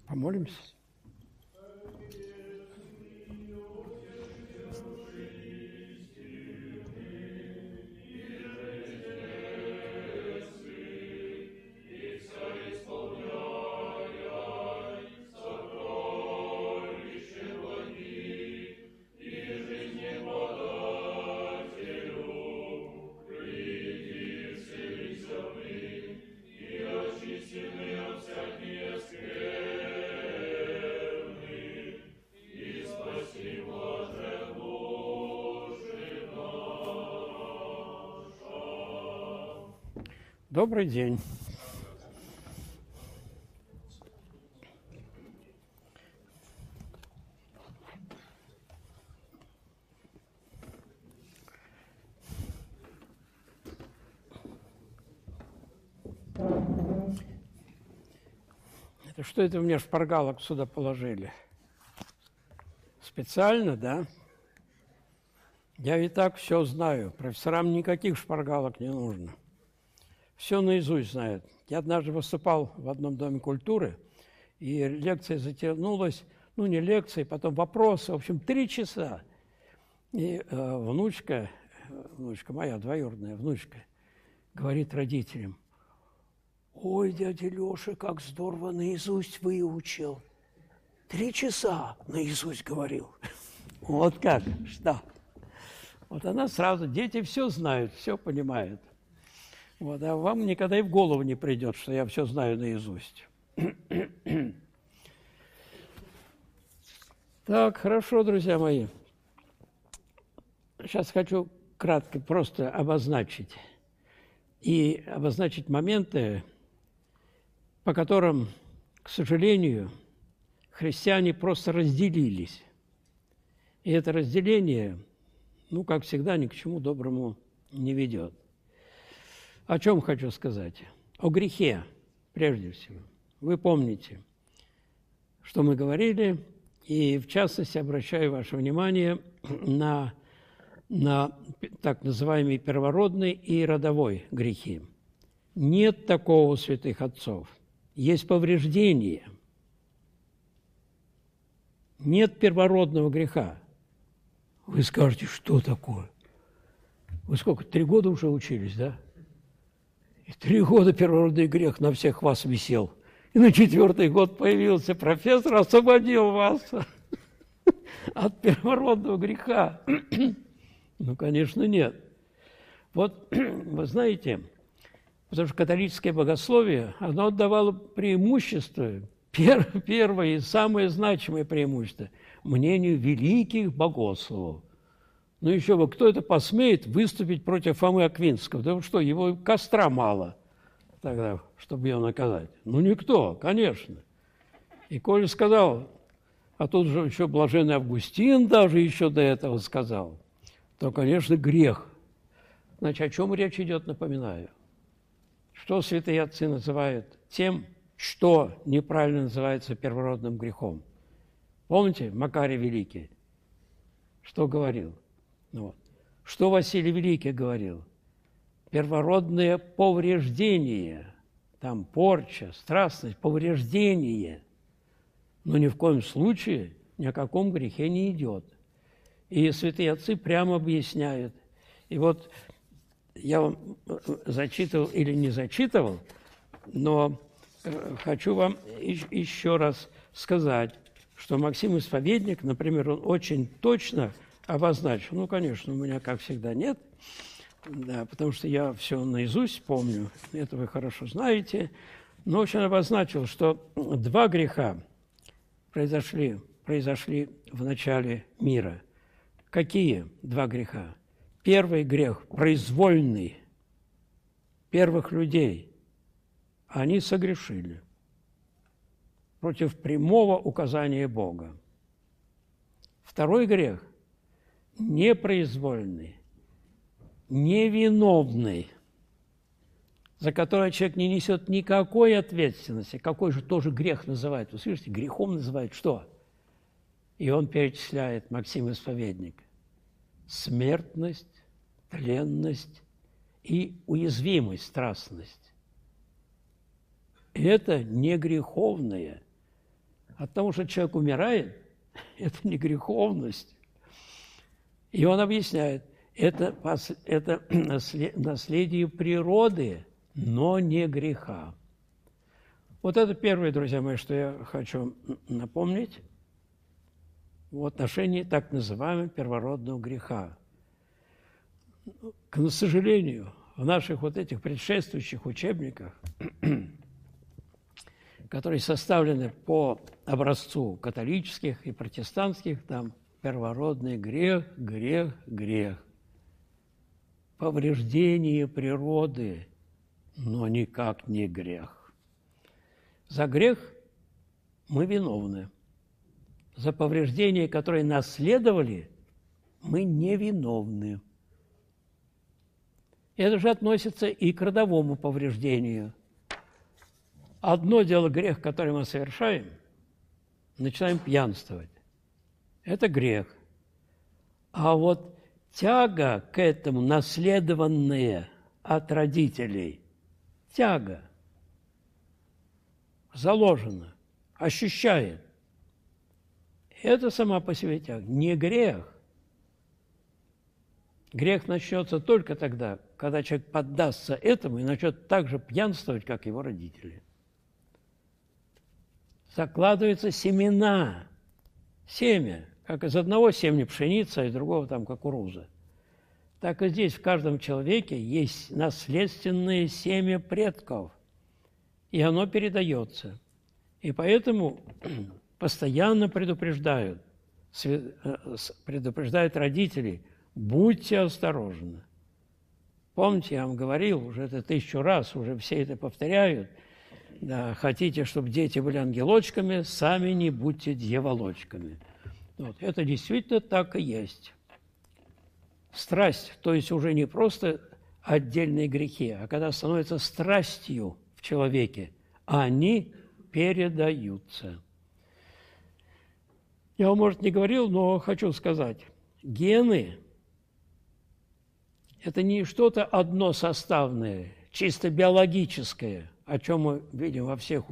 Помолимся. Добрый день. Это что это у меня шпаргалок сюда положили? Специально, да? Я и так все знаю. Профессорам никаких шпаргалок не нужно. Все наизусть знают. Я однажды выступал в одном доме культуры, и лекция затянулась, ну, не лекция, потом вопросы, в общем, 3 часа. И внучка моя, двоюродная внучка, говорит родителям: «Ой, дядя Леша, как здорово наизусть выучил. 3 часа наизусть говорил». Вот как, что? Вот она сразу, дети все знают, все понимают. Вот, а вам никогда и в голову не придет, что я все знаю наизусть. Так, хорошо, друзья мои. Сейчас хочу кратко просто обозначить моменты, по которым, к сожалению, христиане просто разделились. И это разделение, ну, как всегда, ни к чему доброму не ведет. О чем хочу сказать? О грехе, прежде всего. Вы помните, что мы говорили, и в частности обращаю ваше внимание на так называемые первородные и родовой грехи. Нет такого у святых отцов. Есть повреждение. Нет первородного греха. Вы скажете, что такое? Вы сколько, 3 года уже учились, да? И 3 года первородный грех на всех вас висел. И на 4-й год появился профессор, освободил вас от первородного греха. Ну, конечно, нет. Вот, вы знаете, потому что католическое богословие, оно отдавало преимущество, первое и самое значимое преимущество, мнению великих богословов. Ну, еще бы, кто это посмеет выступить против Фомы Аквинского? Да что, его костра мало тогда, чтобы ее наказать? Ну, никто, конечно. И Коля сказал, а тут же еще блаженный Августин даже еще до этого сказал, то, конечно, грех. Значит, о чем речь идет, напоминаю. Что святые отцы называют тем, что неправильно называется первородным грехом? Помните, Макарий Великий, что говорил? Вот. Что Василий Великий говорил? Первородное повреждение, там порча, страстность, повреждение. Но ни в коем случае ни о каком грехе не идет. И святые отцы прямо объясняют. И вот я вам зачитывал или не зачитывал, но хочу вам еще раз сказать, что Максим Исповедник, например, он очень точно обозначил. Ну, конечно, у меня, как всегда, нет, да, потому что я все наизусть помню, это вы хорошо знаете, но очень обозначил, что 2 греха произошли в начале мира. Какие 2 греха? Первый грех произвольный первых людей. Они согрешили против прямого указания Бога. Второй грех непроизвольный, невиновный, за который человек не несет никакой ответственности. Какой же тоже грех называют? Вы слышите, грехом называют что? И он перечисляет, Максим Исповедник, смертность, тленность и уязвимость, страстность. Это не греховное. от того, что человек умирает, это не греховность. И он объясняет, это наследие природы, но не греха. Вот это первое, друзья мои, что я хочу напомнить в отношении так называемого первородного греха. К сожалению, в наших вот этих предшествующих учебниках, которые составлены по образцу католических и протестантских, там первородный грех, грех, грех. Повреждение природы, но никак не грех. За грех мы виновны. За повреждения, которые наследовали, мы невиновны. Это же относится и к родовому повреждению. Одно дело грех, который мы совершаем, начинаем пьянствовать. Это грех. А вот тяга к этому, наследованная от родителей, тяга заложена, ощущает. Это сама по себе тяга, не грех. Грех начнется только тогда, когда человек поддастся этому и начнет так же пьянствовать, как его родители. Закладываются семена, семя, как из одного семени пшеница, из другого там кукуруза. Так и здесь в каждом человеке есть наследственное семя предков, и оно передается. И поэтому постоянно предупреждают родителей: будьте осторожны. Помните, я вам говорил, уже это 1000 раз, уже все это повторяют. Да, хотите, чтобы дети были ангелочками, сами не будьте дьяволочками. Вот, это действительно так и есть. Страсть, то есть уже не просто отдельные грехи, а когда становится страстью в человеке, они передаются. Я вам, может, не говорил, но хочу сказать. Гены – это не что-то односоставное, чисто биологическое, о чем мы видим во всех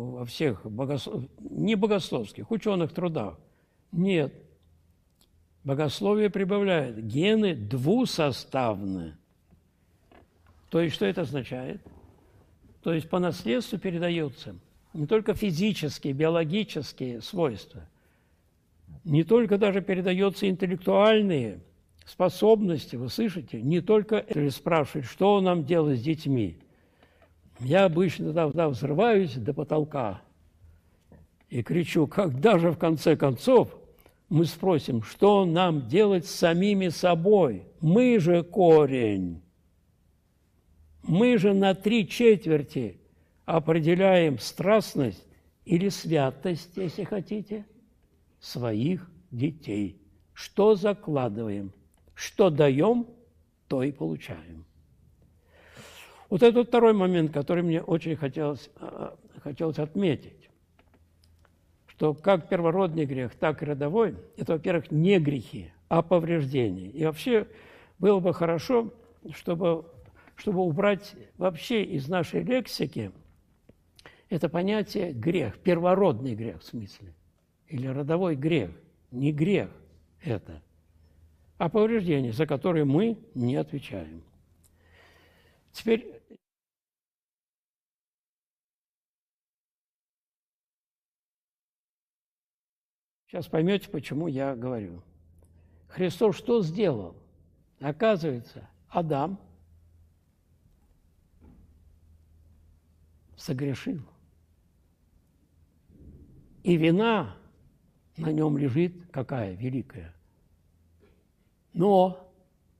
не богословских, ученых трудах. Нет. Богословие прибавляет. Гены двусоставны. То есть, что это означает? То есть, по наследству передаются не только физические, биологические свойства, не только даже передаются интеллектуальные способности, вы слышите? Не только спрашивают, что нам делать с детьми. Я обычно тогда взрываюсь до потолка и кричу: когда же в конце концов мы спросим, что нам делать с самими собой? Мы же корень. Мы же на 3/4 определяем страстность или святость, если хотите, своих детей. Что закладываем, что даем, то и получаем. Вот это второй момент, который мне очень хотелось отметить, что как первородный грех, так и родовой – это, во-первых, не грехи, а повреждения. И вообще было бы хорошо, чтобы убрать вообще из нашей лексики это понятие грех, первородный грех в смысле, или родовой грех. Не грех это, а повреждение, за которое мы не отвечаем. Теперь сейчас поймете, почему я говорю. Христос что сделал? Оказывается, Адам согрешил. И вина на нем лежит какая? Великая. Но,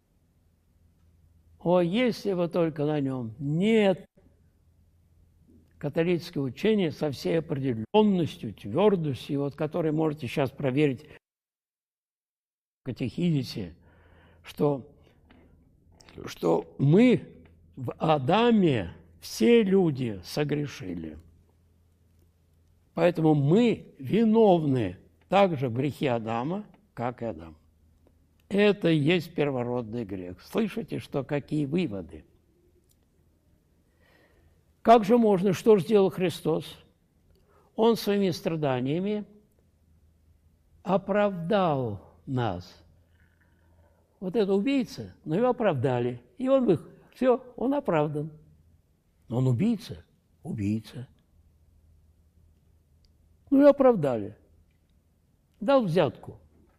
если вы только на нем, нет. Католическое учение со всей определенностью, твердостью, вот, которой можете сейчас проверить в катехизисе, что мы в Адаме все люди согрешили. Поэтому мы виновны также в грехе Адама, как и Адам. Это и есть первородный грех. Слышите, что какие выводы? Как же можно, что же сделал Христос? Он своими страданиями оправдал нас. Вот это убийца, но его оправдали. И он все, он оправдан. Но он убийца, убийца. Ну и оправдали. Дал взятку.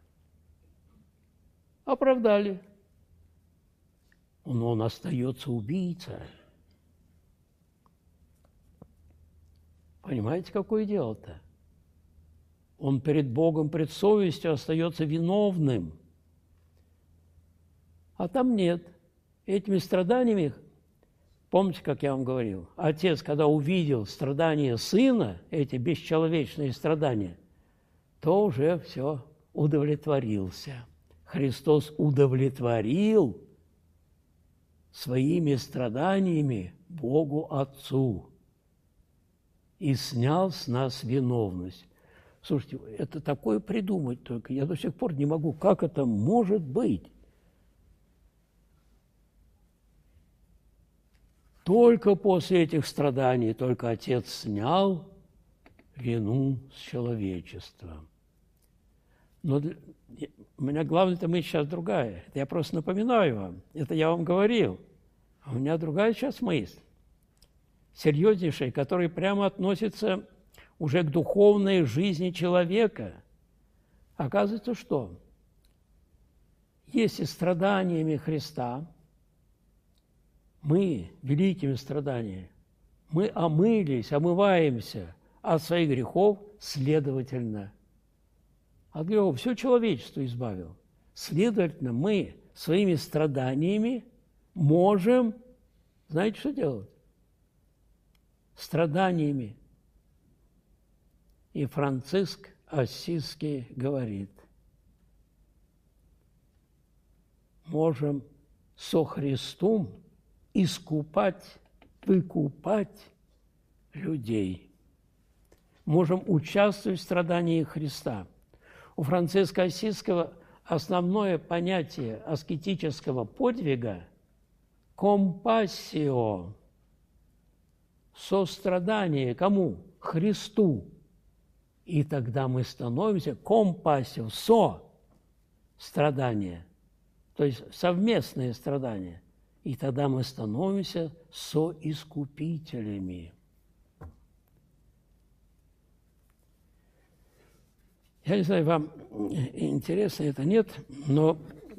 Оправдали. Но он остается убийца. Понимаете, какое дело-то? Он перед Богом, пред совестью остается виновным. А там нет. Этими страданиями, помните, как я вам говорил, отец, когда увидел страдания сына, эти бесчеловечные страдания, то уже все, удовлетворился. Христос удовлетворил своими страданиями Богу Отцу и снял с нас виновность. Слушайте, это такое придумать только. Я до сих пор не могу. Как это может быть? Только после этих страданий только Отец снял вину с человечества. Но у меня главная-то мысль сейчас другая. Это я просто напоминаю вам. Это я вам говорил. А у меня другая сейчас мысль. Серьезнейшая, которая прямо относится уже к духовной жизни человека. Оказывается, что? Если страданиями Христа, мы, великими страданиями, мы омылись, омываемся от своих грехов, следовательно, от грехов все человечество избавил. Следовательно, мы своими страданиями можем, знаете, что делать? Страданиями. И Франциск Ассизский говорит, можем со Христом искупать, выкупать людей. Можем участвовать в страдании Христа. У Франциска Ассизского основное понятие аскетического подвига – компассио, сострадание кому? Христу. И тогда мы становимся компассио, со-страдание, то есть совместное страдание. И тогда мы становимся соискупителями. Я не знаю, вам интересно это, нет, но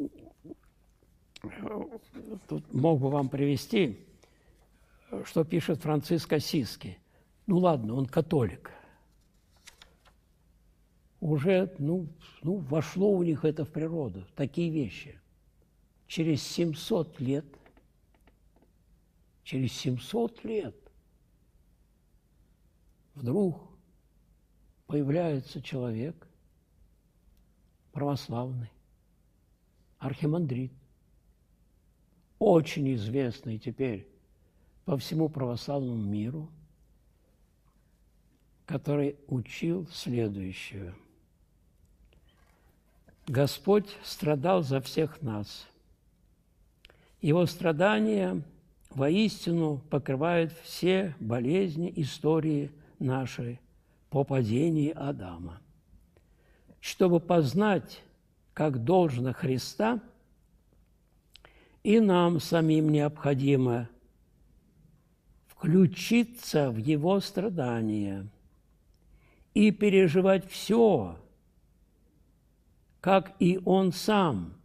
тут мог бы вам привести, что пишет Франциск Ассизский. Ну ладно, он католик. Уже, вошло у них это в природу, такие вещи. Через 700 лет вдруг появляется человек православный, архимандрит, очень известный теперь по всему православному миру, который учил следующее. Господь страдал за всех нас. Его страдания воистину покрывают все болезни истории нашей по падении Адама. Чтобы познать, как должно Христа, и нам самим необходимо включиться в Его страдания и переживать все, как и Он сам.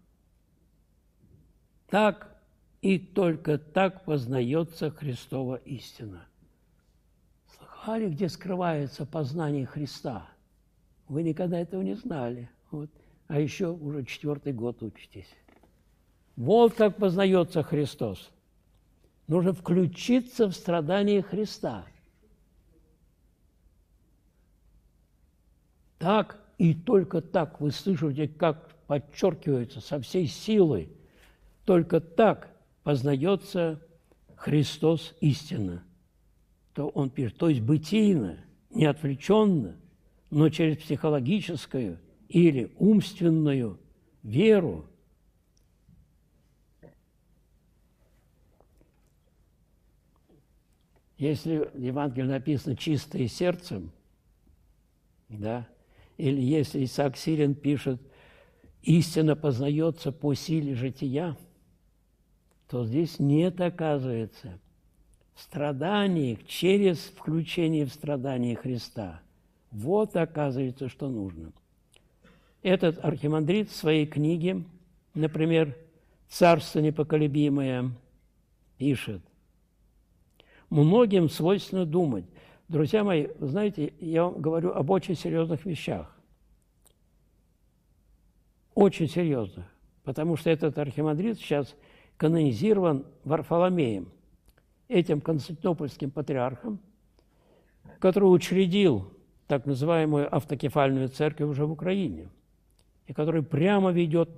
Так и только так познается Христова истина. Слыхали, где скрывается познание Христа? Вы никогда этого не знали. Вот. А еще уже 4-й год учитесь. Вот как познается Христос. Нужно включиться в страдания Христа. Так и только так, вы слышите, как подчеркивается со всей силой, только так познается Христос истинно. То он пишет, то есть бытийно, не отвлеченно, но через психологическую или умственную веру. Если в Евангелии написано «чистые сердцем», да? Или если Исаак Сирин пишет «истина познается по силе жития», то здесь нет, оказывается, в страданиях через включение в страдания Христа. Вот, оказывается, что нужно. Этот архимандрит в своей книге, например, «Царство непоколебимое», пишет: «Многим свойственно думать». Друзья мои, вы знаете, я вам говорю об очень серьезных вещах. Очень серьезных. Потому что этот архимандрит сейчас канонизирован Варфоломеем, этим константинопольским патриархом, который учредил так называемую автокефальную церковь уже в Украине, и который прямо ведет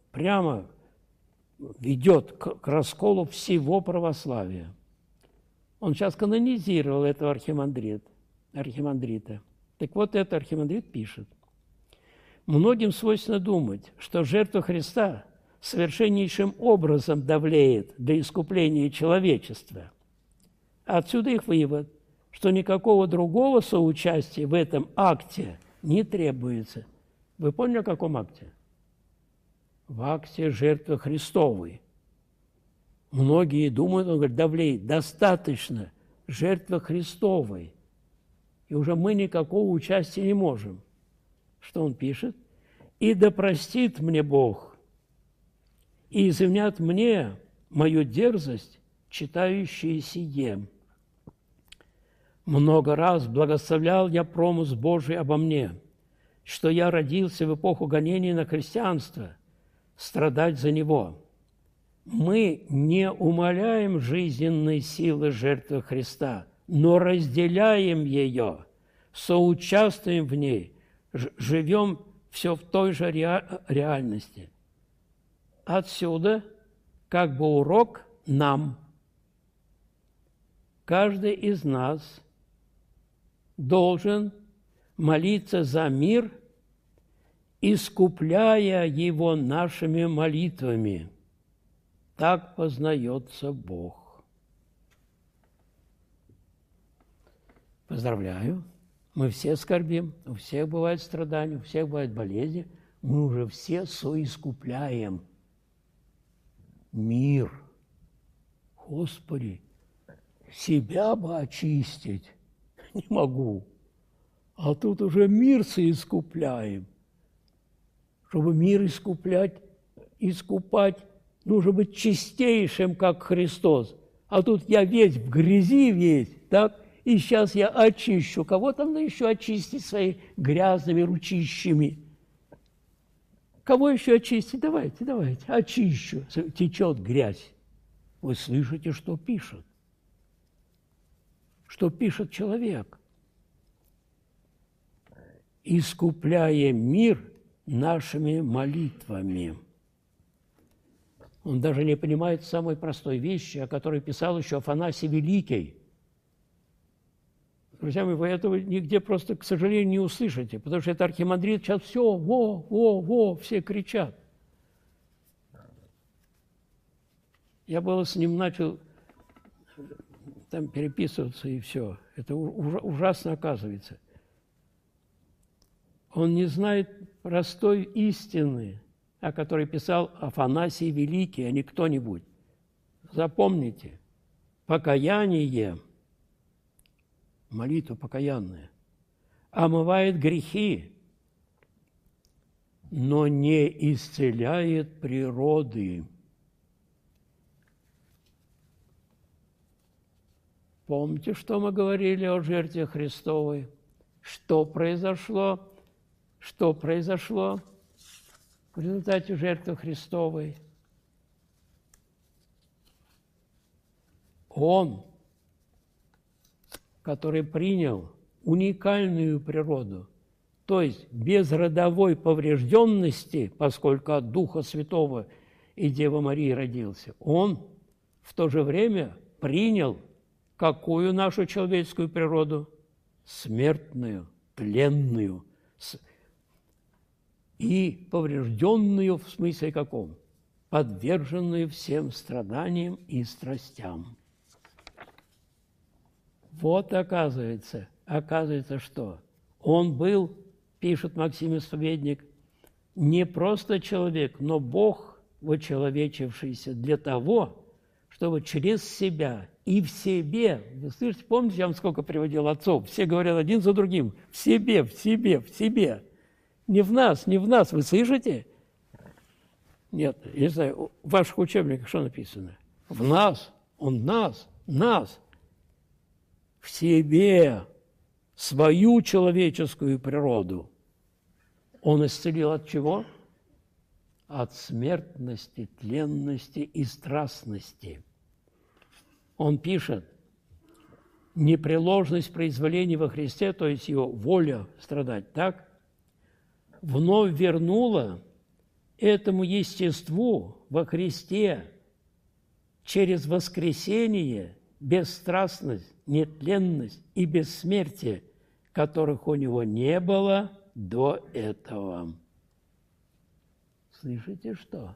к расколу всего православия. Он сейчас канонизировал этого архимандрита. Так вот, этот архимандрит пишет: «Многим свойственно думать, что жертва Христа совершеннейшим образом давлеет до искупления человечества. Отсюда их вывод, что никакого другого соучастия в этом акте не требуется». Вы поняли, о каком акте? В акте жертвы Христовой. Многие думают, он говорит, давлеет, достаточно жертвы Христовой. И уже мы никакого участия не можем. Что он пишет? «И да простит мне Бог, и извинят мне мою дерзость, читающие сие. Много раз благословлял я промысл Божий обо мне, что я родился в эпоху гонений на христианство, страдать за него. Мы не умаляем жизненной силы жертвы Христа, но разделяем ее, соучаствуем в ней, живем все в той же реальности. Отсюда как бы урок нам. Каждый из нас должен молиться за мир, искупляя его нашими молитвами. Так познается Бог». Поздравляю. Мы все скорбим, у всех бывают страдания, у всех бывают болезни. Мы уже все соискупляем мир. Господи, себя бы очистить не могу, а тут уже мир соискупляем. Чтобы мир искупать, нужно быть чистейшим, как Христос. А тут я весь в грязи весь, так? И сейчас я очищу. Кого там еще очистить своими грязными ручищами? Кого еще очистить? Давайте, очищу. Течет грязь. Вы слышите, что пишет? Что пишет человек? «Искупляя мир нашими молитвами». Он даже не понимает самой простой вещи, о которой писал еще Афанасий Великий. Друзья мои, вы этого нигде просто, к сожалению, не услышите, потому что это архимандрит сейчас все, все кричат. Я было с ним начал там переписываться, и все. Это ужасно оказывается. Он не знает простой истины, о которой писал Афанасий Великий, а не кто-нибудь. Запомните, покаяние, молитва покаянная, омывает грехи, но не исцеляет природы. Помните, что мы говорили о жертве Христовой? Что произошло? Что произошло в результате жертвы Христовой? Он, который принял уникальную природу, то есть без родовой поврежденности, поскольку от Духа Святого и Девы Марии родился, он в то же время принял какую нашу человеческую природу? Смертную, тленную, и поврежденную в смысле каком? Подверженную всем страданиям и страстям. Вот оказывается, что он был пишет Максим Исповедник, не просто человек, но Бог, вочеловечившийся для того, чтобы через себя и в себе, вы слышите, помните, я вам сколько приводил отцов, все говорят один за другим, в себе, в себе, в себе, не в нас, не в нас, вы слышите? Нет, я не знаю, в ваших учебниках что написано? В нас, он нас, нас, в себе, свою человеческую природу. Он исцелил от чего? От смертности, тленности и страстности. Он пишет, непреложность произволения во Христе, то есть его воля страдать, так, вновь вернула этому естеству во Христе через воскресение бесстрастность, нетленность и бессмертие, которых у него не было до этого. Слышите, что?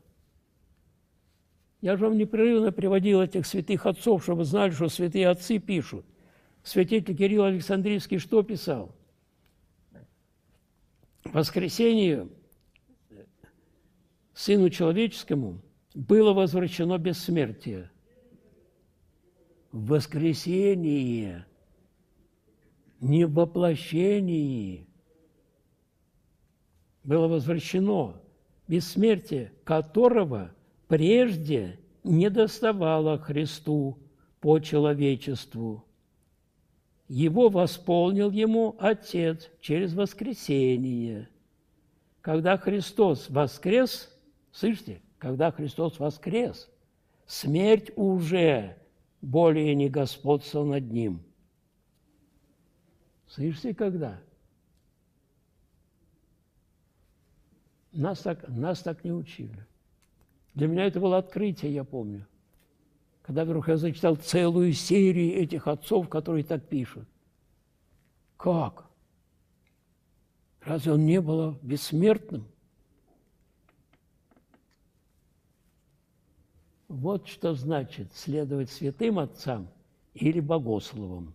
Я же вам непрерывно приводил этих святых отцов, чтобы вы знали, что святые отцы пишут. Святитель Кирилл Александрийский что писал? В воскресенье Сыну Человеческому было возвращено бессмертие. В воскресении, не в воплощении, было возвращено бессмертие, которого прежде не доставало Христу по человечеству. Его восполнил ему Отец через воскресение. Когда Христос воскрес, слышите, когда Христос воскрес, смерть уже более не господствовала над ним. Слышите, когда? Нас так не учили. Для меня это было открытие, я помню. Когда вдруг я зачитал целую серию этих отцов, которые так пишут. Как? Разве он не был бессмертным? Вот что значит следовать святым отцам или богословам.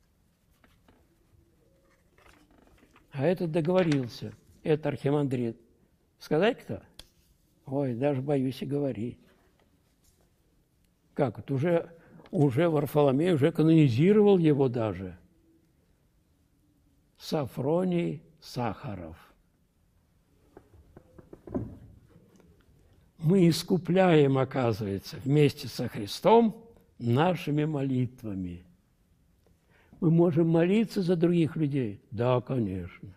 А этот договорился, это архимандрит. Сказать кто? Ой, даже боюсь и говорить. Как это? Уже Варфоломей уже канонизировал его даже. Сафроний Сахаров. Мы искупляем, оказывается, вместе со Христом нашими молитвами. Мы можем молиться за других людей? Да, конечно.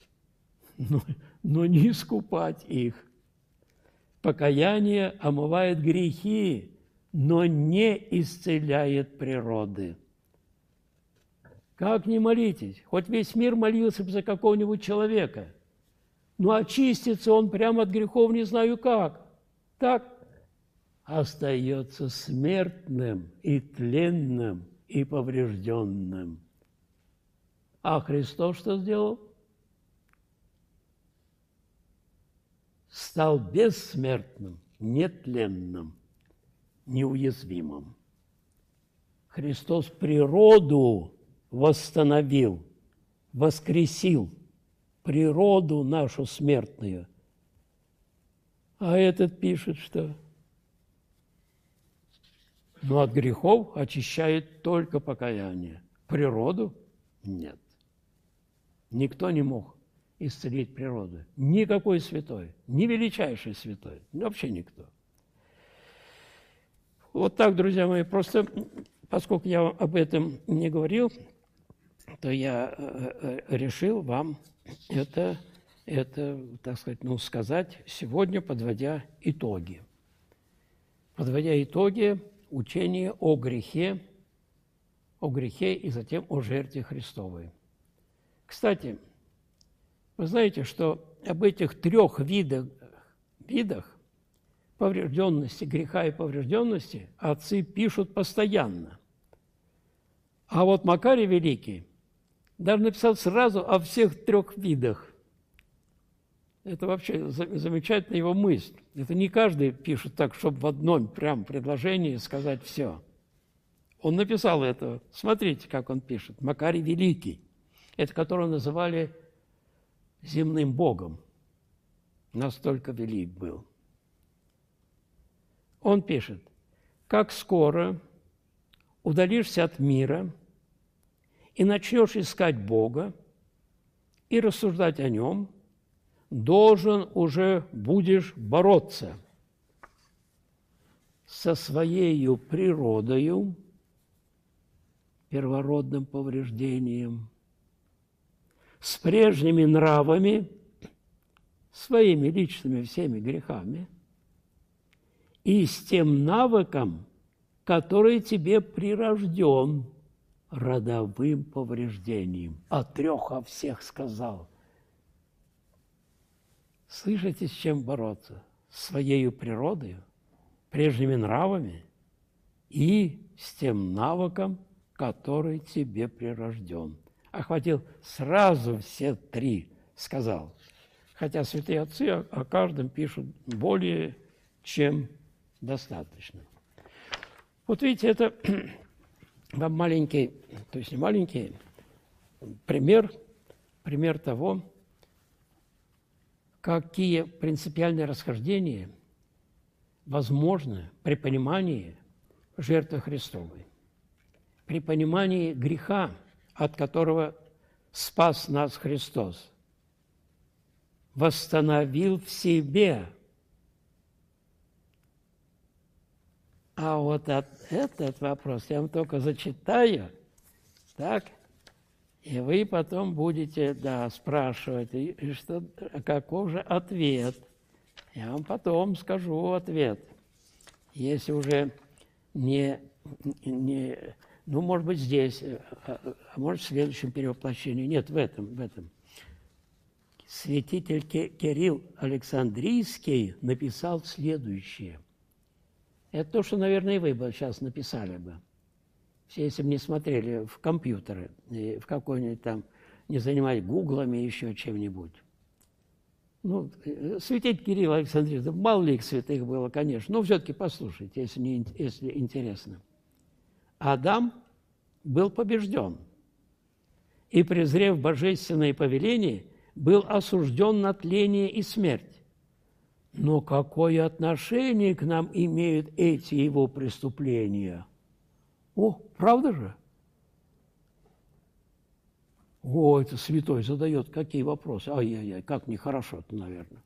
Но не искупать их. Покаяние омывает грехи, но не исцеляет природы. Как не молитесь? Хоть весь мир молился бы за какого-нибудь человека. Но очистится он прямо от грехов не знаю как. Так остается смертным и тленным и поврежденным. А Христос что сделал? Стал бессмертным, нетленным, неуязвимым. Христос природу восстановил, воскресил природу нашу смертную. А этот пишет, что но от грехов очищает только покаяние. Природу нет. Никто не мог исцелить природу. Никакой святой, ни величайший святой, вообще никто. Вот так, друзья мои, просто поскольку я об этом не говорил, то я решил вам это, так сказать, сказать сегодня, подводя итоги. Подводя итоги учения о грехе и затем о жертве Христовой. Кстати, вы знаете, что об этих трех видах поврежденности, греха и поврежденности отцы пишут постоянно. А вот Макарий Великий даже написал сразу о всех трех видах. Это вообще замечательная его мысль. Это не каждый пишет так, чтобы в одном прям предложении сказать все. Он написал это. Смотрите, как он пишет. Макарий Великий. Это которого называли земным богом. Настолько велик был. Он пишет: «Как скоро удалишься от мира и начнешь искать Бога и рассуждать о Нем, должен уже будешь бороться со своею природою, первородным повреждением, с прежними нравами, своими личными всеми грехами и с тем навыком, который тебе прирожден родовым повреждением». О трех, о всех сказал. Слышите, с чем бороться? С своей природой, прежними нравами и с тем навыком, который тебе прирожден. Охватил сразу все три, сказал. Хотя святые отцы о каждом пишут более чем достаточно. Вот видите, это вам маленький, то есть не маленький, пример того, какие принципиальные расхождения возможны при понимании жертвы Христовой, при понимании греха, от которого спас нас Христос, восстановил в себе. А вот этот вопрос я вам только зачитаю, так, и вы потом будете, спрашивать, и что, каков же ответ. Я вам потом скажу ответ. Если уже не ну, может быть, здесь, а может, в следующем перевоплощении. Нет, в этом. Святитель Кирилл Александрийский написал следующее. Это то, что, наверное, и вы бы сейчас написали бы. Все, если бы не смотрели в компьютеры, и в какой-нибудь там, не занимались гуглами, еще чем-нибудь. Ну, святитель Кирилл Александрийский, мало ли их святых было, конечно, но все-таки послушайте, если интересно. Адам был побежден и, презрев божественное повеление, был осужден на тление и смерть. Но какое отношение к нам имеют эти его преступления? О, правда же? О, это святой задает какие вопросы. Ай-яй-яй, как нехорошо-то, наверное.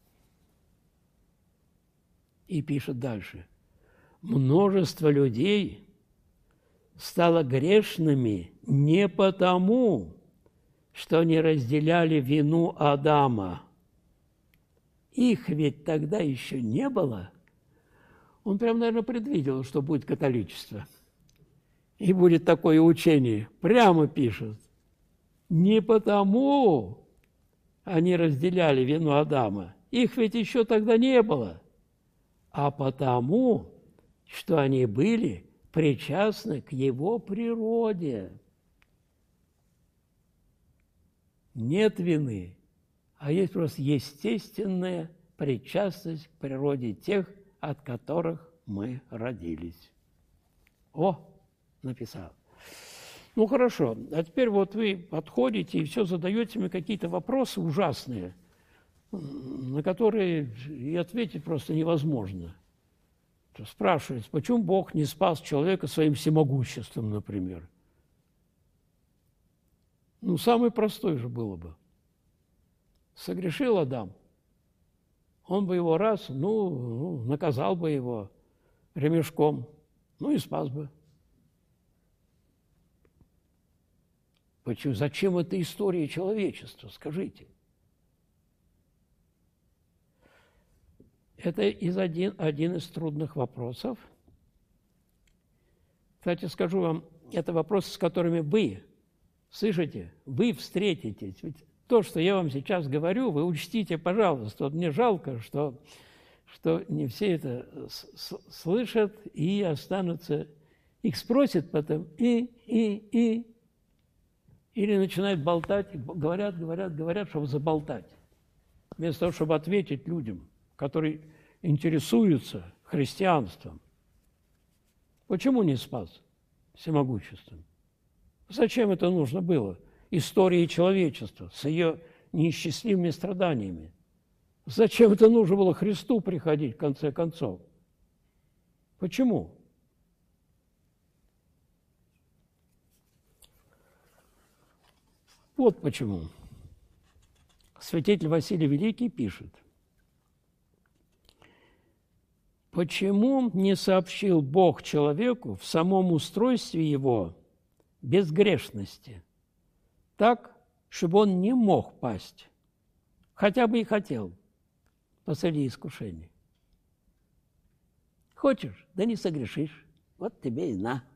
И пишет дальше. Множество людей стало грешными не потому, что не разделяли вину Адама. Их ведь тогда еще не было. Он прям, наверное, предвидел, что будет католичество. И будет такое учение. Прямо пишет. Не потому они разделяли вину Адама. Их ведь еще тогда не было. А потому, что они были причастны к его природе. Нет вины, а есть просто естественная причастность к природе тех, от которых мы родились. О, написал. Ну, хорошо. А теперь вот вы подходите и все задаете мне какие-то вопросы ужасные, на которые и ответить просто невозможно. Спрашивается, почему Бог не спас человека своим всемогуществом, например? Ну, самое простое же было бы. Согрешил Адам, он бы его раз, наказал бы его ремешком, и спас бы. Почему? Зачем эта история человечества, скажите? Это один из трудных вопросов. Кстати, скажу вам, это вопросы, с которыми вы, слышите, вы встретитесь. Ведь то, что я вам сейчас говорю, вы учтите, пожалуйста. Вот мне жалко, что не все это слышат и останутся. Их спросят потом или начинают болтать, говорят, чтобы заболтать. Вместо того, чтобы ответить людям, которые интересуются христианством. Почему не спас всемогуществом? Зачем это нужно было? Истории человечества с ее неисчислимыми страданиями. Зачем это нужно было Христу приходить, в конце концов? Почему? Вот почему. Святитель Василий Великий пишет: почему не сообщил Бог человеку в самом устройстве его безгрешности, так, чтобы он не мог пасть, хотя бы и хотел, посреди искушений? Хочешь, да не согрешишь, вот тебе и на.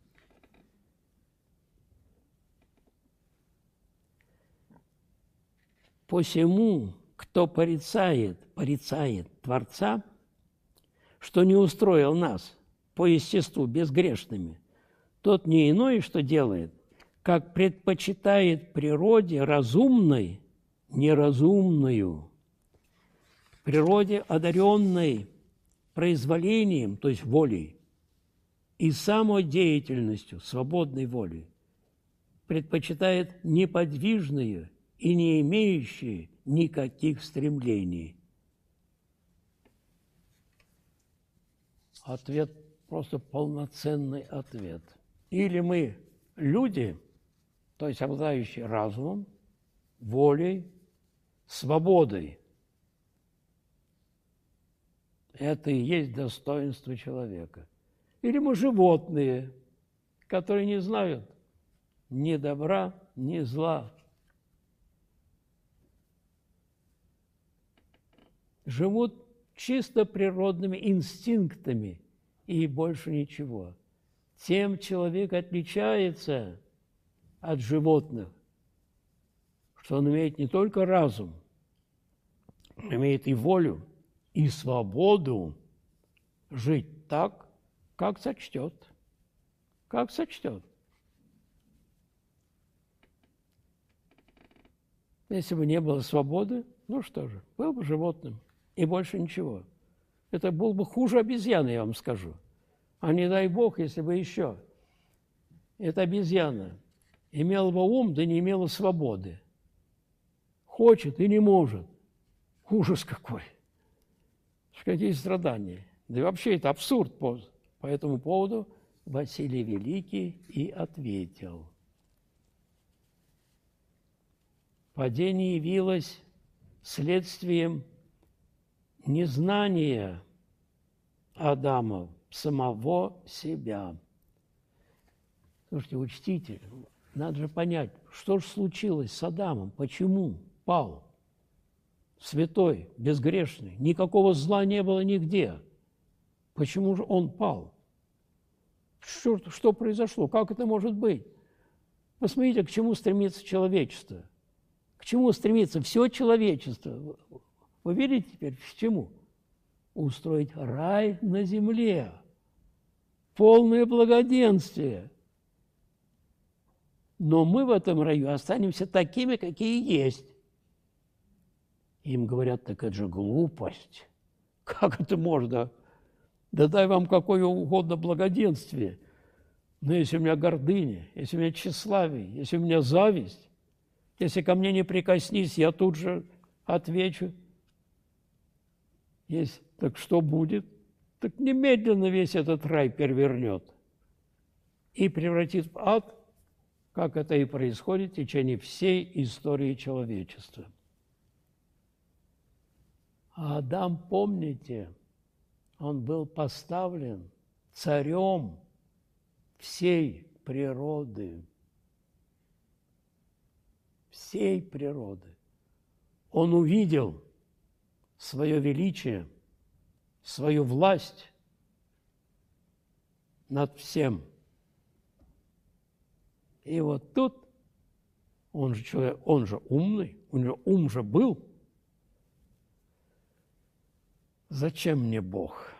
Посему, кто порицает Творца, что не устроил нас по естеству безгрешными, тот не иное, что делает, как предпочитает природе разумной неразумную, природе, одаренной произволением, то есть волей, и самодеятельностью, свободной волей, предпочитает неподвижные и не имеющие никаких стремлений. Ответ просто полноценный ответ. Или мы люди, то есть обладающие разумом, волей, свободой. Это и есть достоинство человека. Или мы животные, которые не знают ни добра, ни зла. Живут чисто природными инстинктами и больше ничего. Тем человек отличается от животных, что он имеет не только разум, он имеет и волю, и свободу жить так, как сочтет. Как сочтет. Если бы не было свободы, ну что же, был бы животным. И больше ничего. Это было бы хуже обезьяны, я вам скажу. А не дай Бог, если бы еще эта обезьяна имела бы ум, да не имела свободы. Хочет и не может. Ужас какой. Какие страдания. Да и вообще это абсурд. По этому поводу Василий Великий и ответил. Падение явилось следствием незнания Адама самого себя. Слушайте, учтите, надо же понять, что же случилось с Адамом, почему пал. Святой, безгрешный, никакого зла не было нигде. Почему же он пал? Что произошло? Как это может быть? Посмотрите, к чему стремится человечество. К чему стремится все человечество? Вы видите теперь, к чему? Устроить рай на земле. Полное благоденствие. Но мы в этом раю останемся такими, какие есть. Им говорят, так это же глупость. Как это можно? Да дай вам какое угодно благоденствие. Но если у меня гордыня, если у меня тщеславие, если у меня зависть, если ко мне не прикоснись, я тут же отвечу. Так что будет? Так немедленно весь этот рай перевернет и превратит в ад, как это и происходит в течение всей истории человечества. А Адам, помните, он был поставлен царем всей природы. Всей природы. Он увидел свое величие, свою власть над всем. И вот тут он же человек, он же умный, у него ум же был. Зачем мне Бог?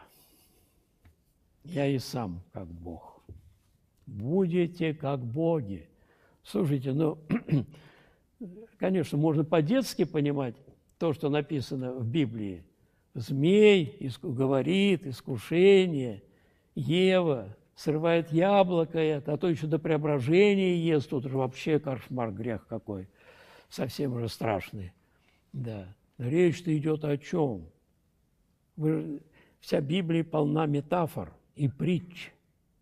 Я и сам как Бог. Будете как боги. Слушайте, ну, конечно, можно по-детски понимать то, что написано в Библии. Змей говорит, искушение, Ева срывает яблоко это, а то еще до преображения ест, тут же вообще кошмар, грех какой. совсем уже страшные. Да. Речь-то идет о чем? Вся Библия полна метафор и притч.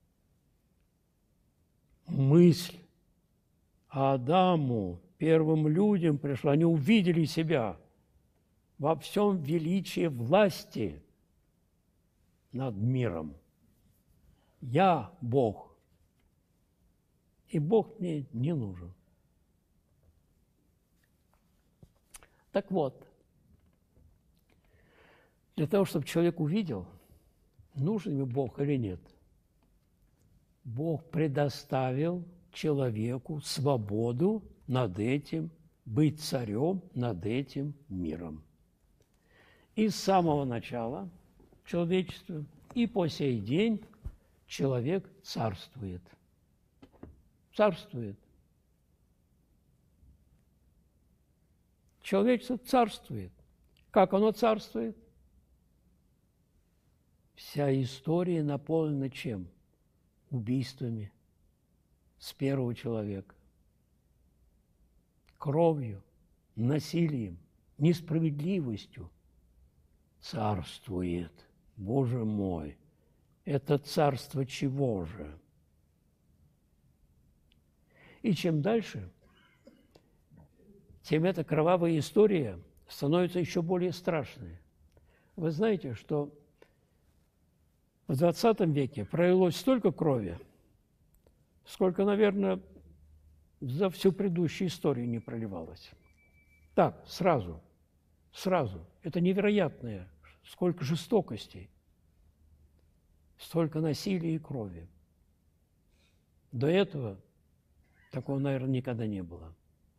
Мысль Адаму, первым людям пришла, они увидели себя во всем величии власти над миром. Я Бог, и Бог мне не нужен. Так вот, для того, чтобы человек увидел, нужен ему Бог или нет, Бог предоставил человеку свободу над этим, быть царем над этим миром. И с самого начала человечества и по сей день человек царствует. Царствует. Человечество царствует. Как оно царствует? Вся история наполнена чем? Убийствами с первого человека, кровью, насилием, несправедливостью. Царствует. Боже мой, это царство чего же? И чем дальше, тем эта кровавая история становится еще более страшной. Вы знаете, что в XX веке пролилось столько крови, сколько, наверное, за всю предыдущую историю не проливалось. Так, сразу. Это невероятное, сколько жестокостей, столько насилия и крови. До этого такого, наверное, никогда не было.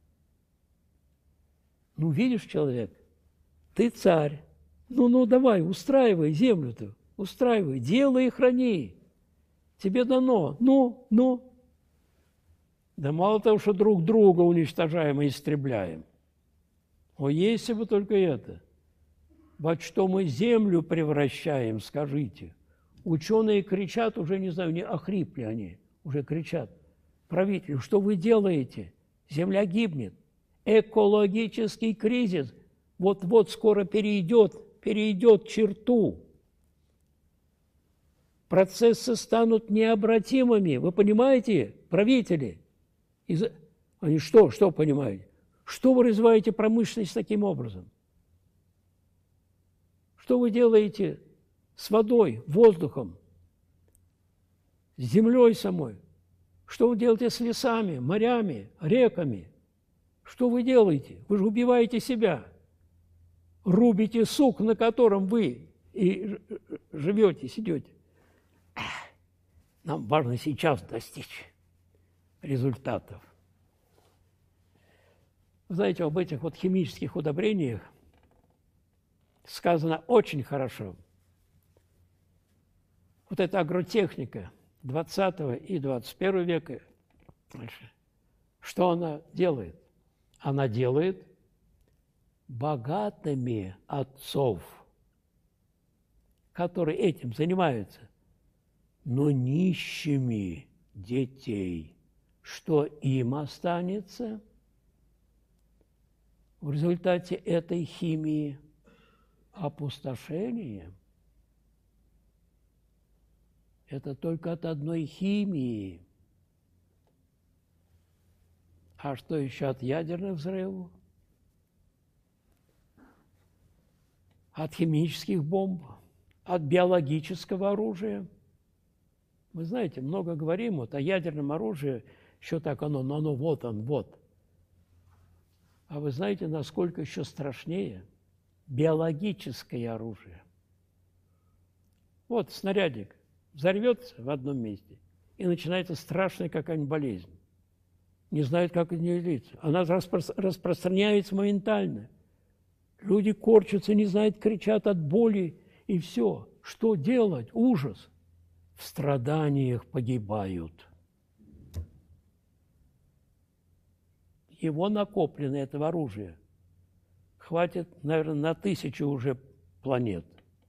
Ну, видишь, человек, ты царь. Ну, давай, устраивай землю-то, устраивай, делай и храни. Тебе дано. Ну. Да мало того, что друг друга уничтожаем и истребляем. О, если бы только это. Во что мы землю превращаем, скажите. Ученые кричат, уже не знаю, не охрипли они, уже кричат. Правитель, что вы делаете? Земля гибнет. Экологический кризис вот-вот скоро перейдет черту. Процессы станут необратимыми. Вы понимаете, правители? Они что понимаете? Что вы развиваете промышленность таким образом? Что вы делаете с водой, воздухом, с землей самой? Что вы делаете с лесами, морями, реками? Что вы делаете? Вы же убиваете себя. Рубите сук, на котором вы и живете, сидите. Нам важно сейчас достичь результатов. Вы знаете, об этих вот химических удобрениях сказано очень хорошо. Вот эта агротехника 20 и 21 века, что она делает? Она делает богатыми отцов, которые этим занимаются, но нищими детей. Что им останется в результате этой химии? Опустошение. Это только от одной химии. А что еще от ядерных взрывов? От химических бомб? От биологического оружия? Вы знаете, много говорим вот о ядерном оружии, что так оно, но оно вот. А вы знаете, насколько еще страшнее биологическое оружие? Вот снарядик взорвется в одном месте, и начинается страшная какая-нибудь болезнь. Не знают, как от нее лечиться. Она распространяется моментально. Люди корчатся, не знают, кричат от боли, и все. Что делать? Ужас. В страданиях погибают. Его накоплено, этого оружия, хватит, наверное, на 1000 уже планет.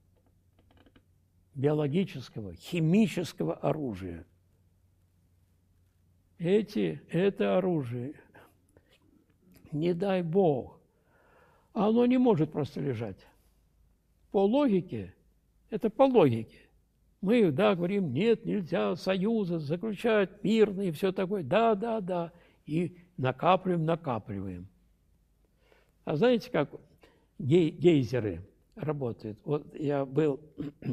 Биологического, химического оружия. Это оружие не дай Бог. А оно не может просто лежать. По логике, это по логике. Мы, да, говорим, нет, нельзя союзы заключать мирные и все такое. Да, да, да. И накапливаем. А знаете, как гейзеры работают? Вот я был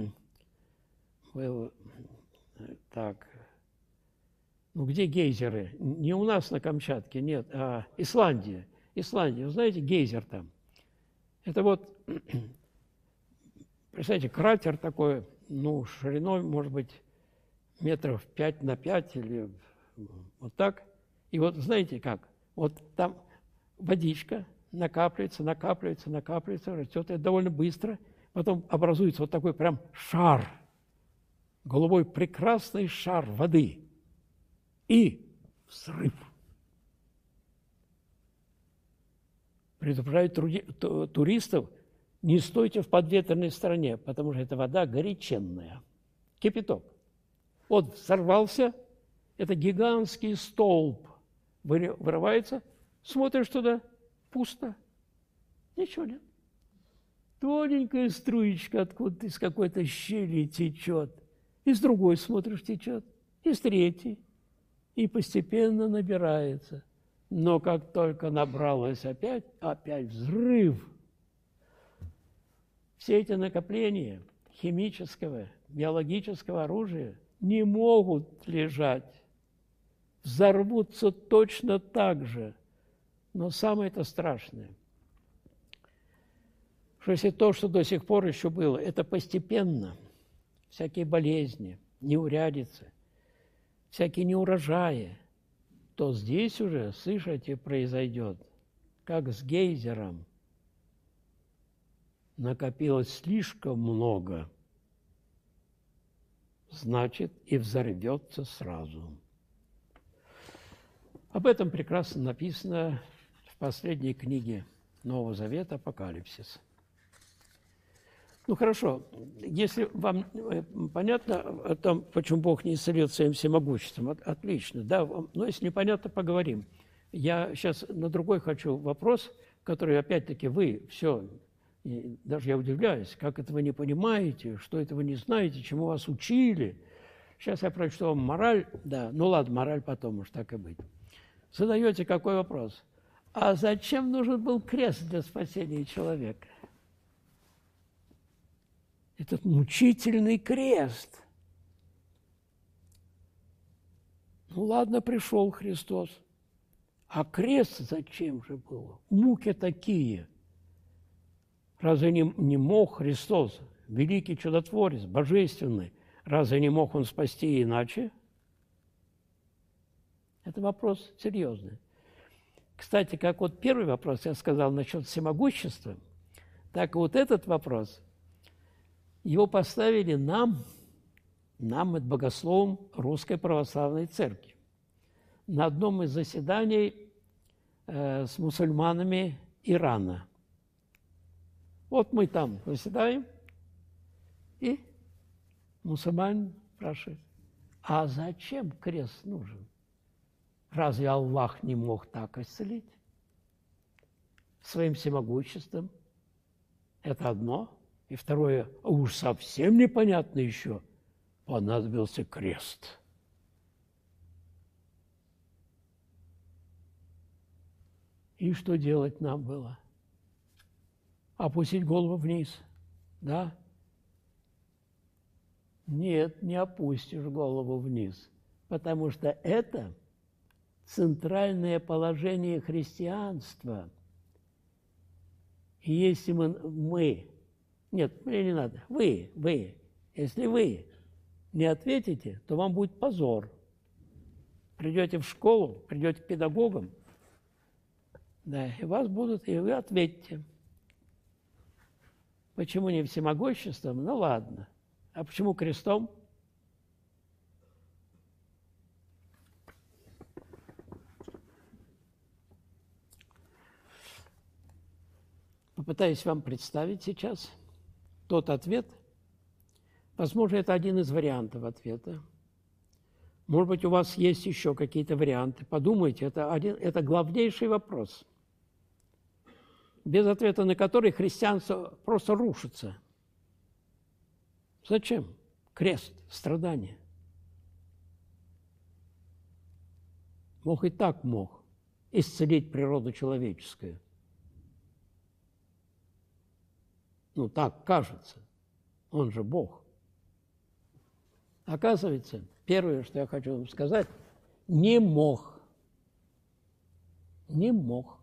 так, ну где гейзеры? Не у нас на Камчатке, нет, а Исландия. Исландия, вы знаете, гейзер там. Это вот, представляете, кратер такой, ну, шириной, может быть, метров 5 на 5 или вот так. И вот знаете как? Вот там водичка накапливается, растет, это довольно быстро. Потом образуется вот такой прям шар, голубой прекрасный шар воды. И взрыв. Предупреждают туристов, не стойте в подветренной стране, потому что эта вода горяченная. Кипяток. Вот взорвался, это гигантский столб вырывается, смотришь туда, пусто, ничего нет. Тоненькая струечка откуда-то из какой-то щели течет, из другой смотришь течет, из третьей, и постепенно набирается. Но как только набралось опять взрыв. Все эти накопления химического, биологического оружия не могут лежать. Взорвутся точно так же. Но самое-то страшное, что если то, что до сих пор еще было, это постепенно, всякие болезни, неурядицы, всякие неурожаи, то здесь уже, слышите, произойдет, как с гейзером. Накопилось слишком много, значит, и взорвется сразу. Об этом прекрасно написано в последней книге Нового Завета «Апокалипсис». Ну, хорошо, если вам понятно о том, почему Бог не исцелил своим всемогуществом, отлично, да, но если непонятно, поговорим. Я сейчас на другой хочу вопрос, который, опять-таки, вы все, даже я удивляюсь, как это вы не понимаете, что это вы не знаете, чему вас учили. Сейчас я прочту вам мораль, да, ну ладно, мораль потом уж так и быть. Задаете какой вопрос? А зачем нужен был крест для спасения человека? Этот мучительный крест. Ну ладно, пришел Христос. А крест зачем же было? Муки такие. Разве не мог Христос, великий чудотворец, божественный, разве не мог Он спасти иначе? Это вопрос серьезный. Кстати, как вот первый вопрос я сказал насчет всемогущества, так и вот этот вопрос, его поставили нам, это богословам Русской Православной Церкви, на одном из заседаний с мусульманами Ирана. Вот мы там заседаем, и мусульмане спрашивают, а зачем крест нужен? Разве Аллах не мог так исцелить? Своим всемогуществом. Это одно. И второе, уж совсем непонятно еще, понадобился крест. И что делать нам было? Опустить голову вниз, да? Нет, не опустишь голову вниз, потому что это центральное положение христианства. И если нет, мне не надо, если вы не ответите, то вам будет позор. Придете в школу, придете к педагогам, да, и вас будут, и вы ответите. Почему не всемогуществом? Ну ладно. А почему крестом? Попытаюсь вам представить сейчас тот ответ. Возможно, это один из вариантов ответа. Может быть, у вас есть еще какие-то варианты. Подумайте, это главнейший вопрос. без ответа на который христианство просто рушится. Зачем? Крест, страдания. Бог и так мог исцелить природу человеческую. Ну, так кажется. Он же Бог. Оказывается, первое, что я хочу вам сказать, не мог. Не мог.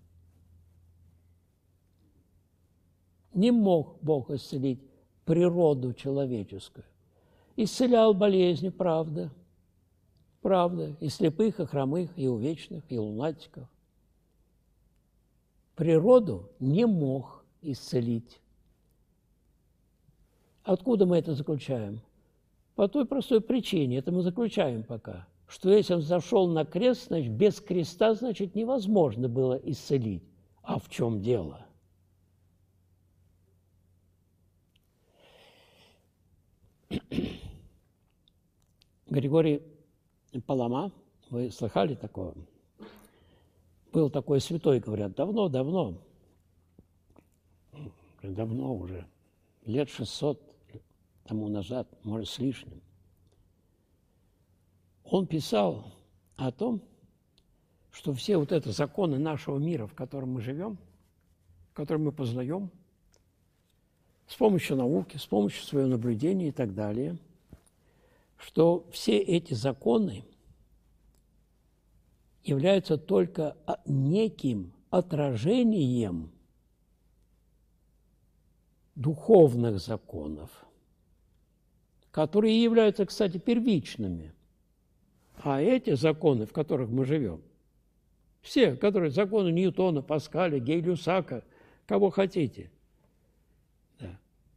Не мог Бог исцелить природу человеческую. Исцелял болезни, правда. Правда. И слепых, и хромых, и увечных, и лунатиков. Природу не мог исцелить. Откуда мы это заключаем? По той простой причине, это мы заключаем пока, что если он зашел на крест, значит, без креста, значит, невозможно было исцелить. А в чем дело? Григорий Палама, вы слыхали такого? Был такой святой, говорят, давно уже, лет 600 тому назад, может, с лишним. Он писал о том, что все вот это законы нашего мира, в котором мы живем, в котором мы познаем, с помощью науки, с помощью своего наблюдения и так далее, что все эти законы являются только неким отражением духовных законов, которые являются, кстати, первичными. А эти законы, в которых мы живем, все, которые законы Ньютона, Паскаля, Гей-Люсака, кого хотите, да.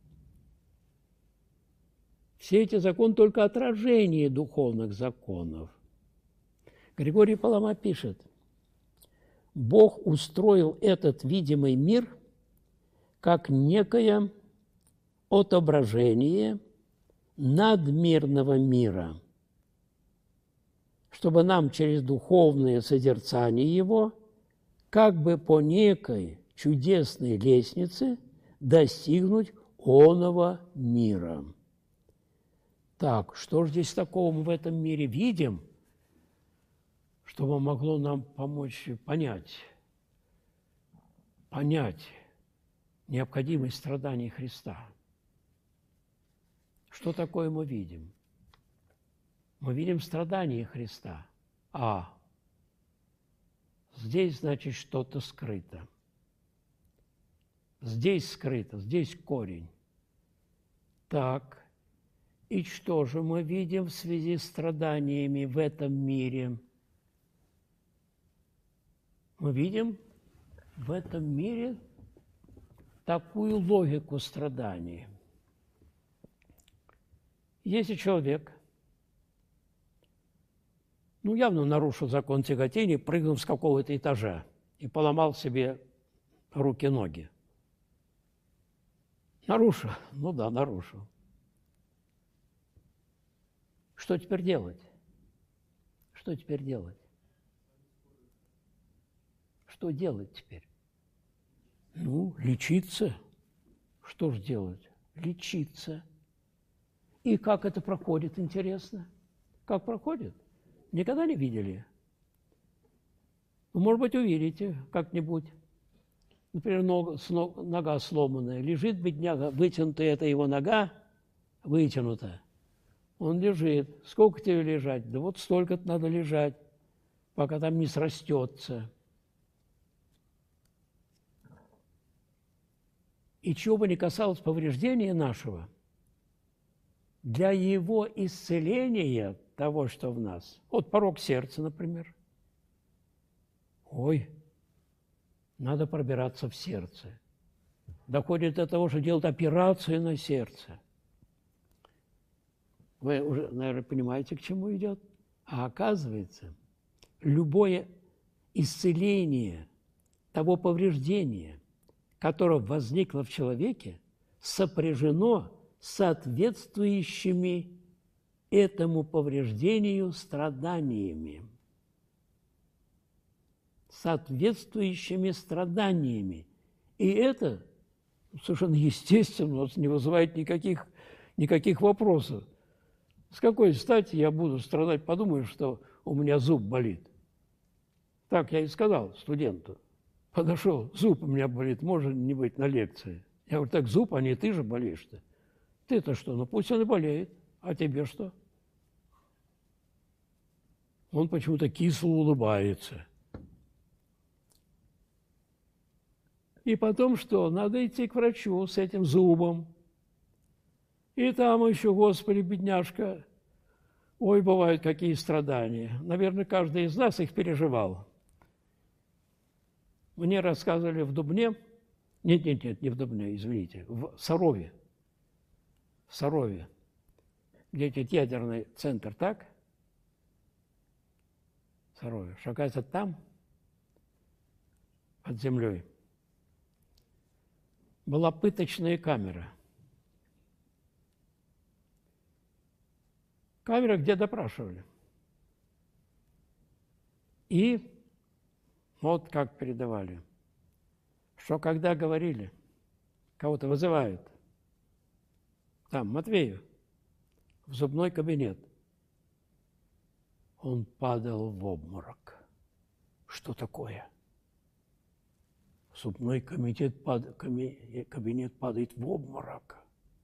Все эти законы только отражение духовных законов. Григорий Палама пишет: Бог устроил этот видимый мир как некое отображение надмирного мира, чтобы нам через духовное созерцание его как бы по некой чудесной лестнице достигнуть оного мира. Так, что же здесь такого мы в этом мире видим, чтобы могло нам помочь понять необходимость страданий Христа? Что такое мы видим? Мы видим страдания Христа. Здесь, значит, что-то скрыто. Здесь скрыто, здесь корень. Так, и что же мы видим в связи с страданиями в этом мире? Мы видим в этом мире такую логику страданий. Если человек, явно нарушил закон тяготения, прыгнул с какого-то этажа и поломал себе руки-ноги. Нарушил? Нарушил. Что теперь делать? Что теперь делать? Что делать теперь? Лечиться. Что же делать? Лечиться. И как это проходит, интересно? Как проходит? Никогда не видели? Может быть, увидите как-нибудь. Например, нога сломанная. Лежит бедняга, вытянутая эта его нога, вытянута. Он лежит. Сколько тебе лежать? Да вот столько-то надо лежать, пока там не срастется. И чего бы ни касалось повреждения нашего, для его исцеления того, что в нас, вот порок сердца, например, надо пробираться в сердце. Доходит до того, что делают операцию на сердце. Вы уже, наверное, понимаете, к чему идет? А оказывается, любое исцеление того повреждения, которое возникло в человеке, сопряжено с соответствующими этому повреждению страданиями. Соответствующими страданиями. И это совершенно естественно, у нас не вызывает никаких вопросов. С какой стати я буду страдать, подумаю, что у меня зуб болит. Так я и сказал студенту. Подошел, зуб у меня болит, может не быть на лекции. Я говорю, так зуб, а не ты же болеешь-то. Ты-то что? Ну пусть он и болеет. А тебе что? Он почему-то кисло улыбается. И потом что? Надо идти к врачу с этим зубом. И там еще, Господи, бедняжка, ой, бывают какие страдания. Наверное, каждый из нас их переживал. Мне рассказывали в Дубне, нет, не в Дубне, извините, в Сарове. В Сарове, где этот ядерный центр, так? В Сарове. Что, оказывается, там, под землей, была пыточная камера. Камера, где допрашивали. И вот как передавали, что когда говорили, кого-то вызывают, там, Матвею, в зубной кабинет, он падал в обморок. Что такое? Зубной кабинет падает в обморок.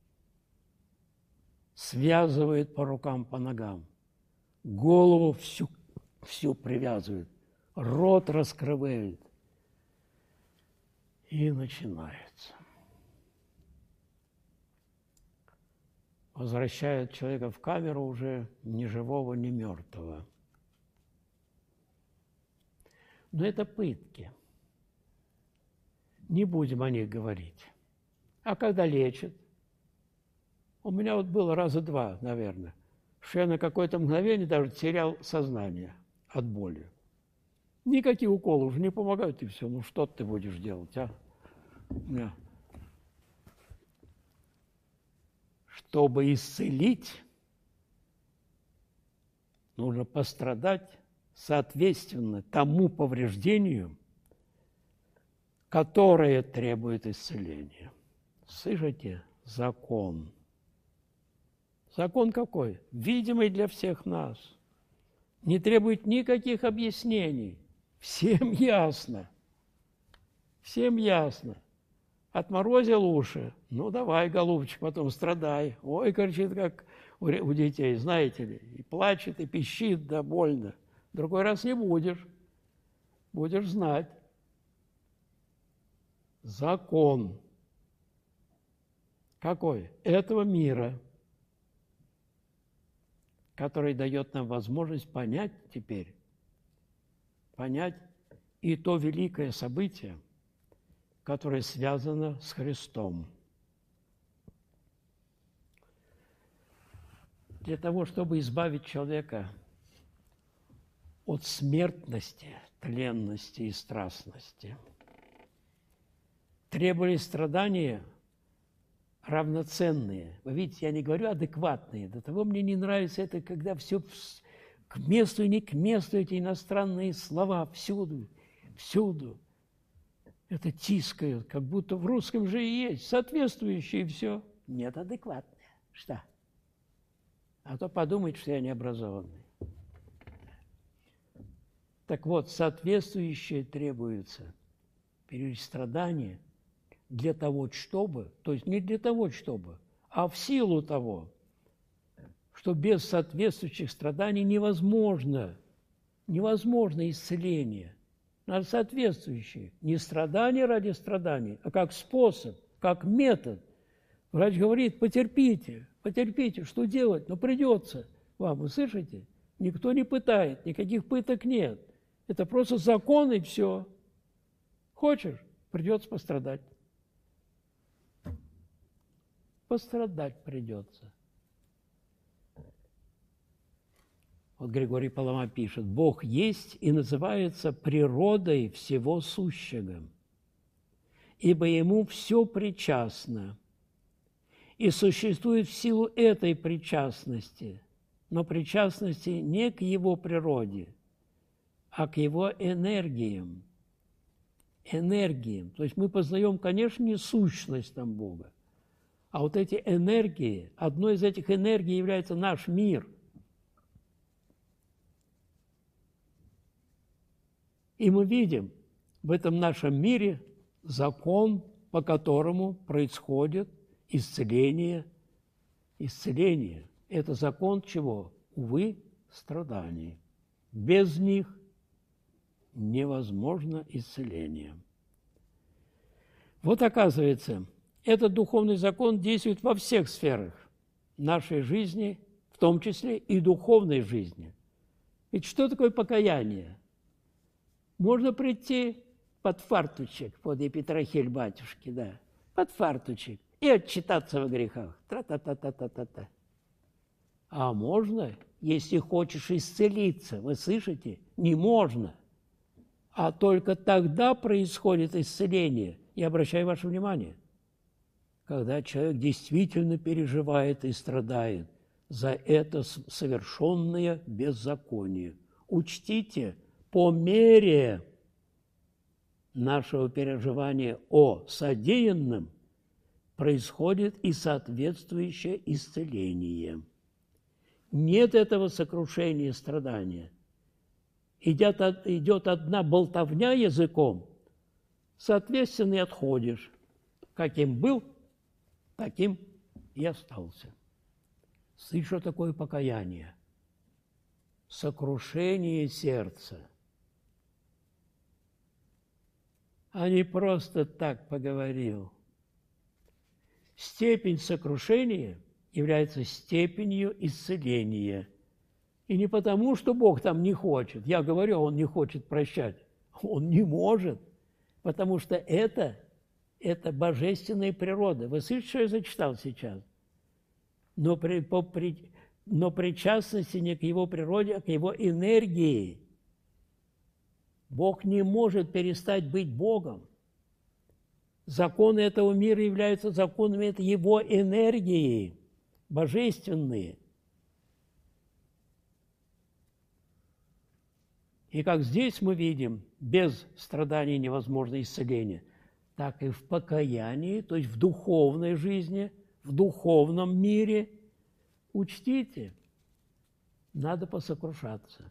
Связывает по рукам, по ногам. Голову всю привязывает. Рот раскрывает. И начинается. Возвращает человека в камеру уже ни живого, ни мертвого. Но это пытки. Не будем о них говорить. А когда лечат? У меня вот было раза два, наверное, что я на какое-то мгновение даже терял сознание от боли. Никакие уколы уже не помогают, и все. Ну, что ты будешь делать, а? Чтобы исцелить, нужно пострадать соответственно тому повреждению, которое требует исцеления. Слышите? Закон. Закон какой? Видимый для всех нас. Не требует никаких объяснений. Всем ясно. Всем ясно. Отморозил уши. Ну, давай, голубчик, потом страдай. Ой, кричит, как у детей, знаете ли. И плачет, и пищит, да больно. Другой раз не будешь. Будешь знать. Закон. Какой? Этого мира, который дает нам возможность понять теперь, понять и то великое событие, которое связано с Христом. Для того, чтобы избавить человека от смертности, тленности и страстности, требовались страдания равноценные. Вы видите, я не говорю адекватные. До того мне не нравится это, когда все к месту и не к месту, эти иностранные слова всюду, всюду. Это тискают, как будто в русском же и есть соответствующие, и все. Нет, адекватные. Что? А то подумает, что я необразованный. Так вот, соответствующие требуются перед страданием для того, чтобы, то есть не для того, чтобы, а в силу того, что без соответствующих страданий невозможно исцеление. Надо соответствующие. Не страдания ради страданий, а как способ, как метод. Врач говорит, потерпите, что делать? Но придется вам, вы слышите? Никто не пытает, никаких пыток нет. Это просто закон и все. Хочешь, придется пострадать. Пострадать придется. Вот Григорий Палама пишет, Бог есть и называется природой всего сущего, ибо Ему все причастно и существует в силу этой причастности, но причастности не к Его природе, а к Его энергиям. энергиям. То есть мы познаем, конечно, не сущность там Бога, а вот эти энергии, одной из этих энергий является наш мир. И мы видим в этом нашем мире закон, по которому происходит исцеление. Исцеление – это закон чего? Увы, страданий. Без них невозможно исцеление. Вот оказывается, этот духовный закон действует во всех сферах нашей жизни, в том числе и духовной жизни. Ведь что такое покаяние? Можно прийти под фартучек, под епитрахиль батюшки, да, под фартучек, и отчитаться во грехах. Тра-та-та-та-та-та-та. А можно, если хочешь исцелиться, вы слышите? Не можно. А только тогда происходит исцеление. Я обращаю ваше внимание, когда человек действительно переживает и страдает за это совершенное беззаконие. Учтите, по мере нашего переживания о содеянном происходит и соответствующее исцеление. Нет этого сокрушения и страдания. Идет одна болтовня языком, соответственно, и отходишь. Каким был, таким и остался. Слышь, что такое покаяние? Сокрушение сердца. А не просто так поговорил. Степень сокрушения является степенью исцеления. И не потому, что Бог там не хочет. Я говорю, Он не хочет прощать. Он не может. Потому что это божественная природа. Вы слышите, что я зачитал сейчас? Но причастности не к Его природе, а к Его энергии. Бог не может перестать быть Богом. Законы этого мира являются законами Его энергии, божественные. И как здесь мы видим, без страданий невозможно исцеление, так и в покаянии, то есть в духовной жизни, в духовном мире. Учтите, надо посокрушаться.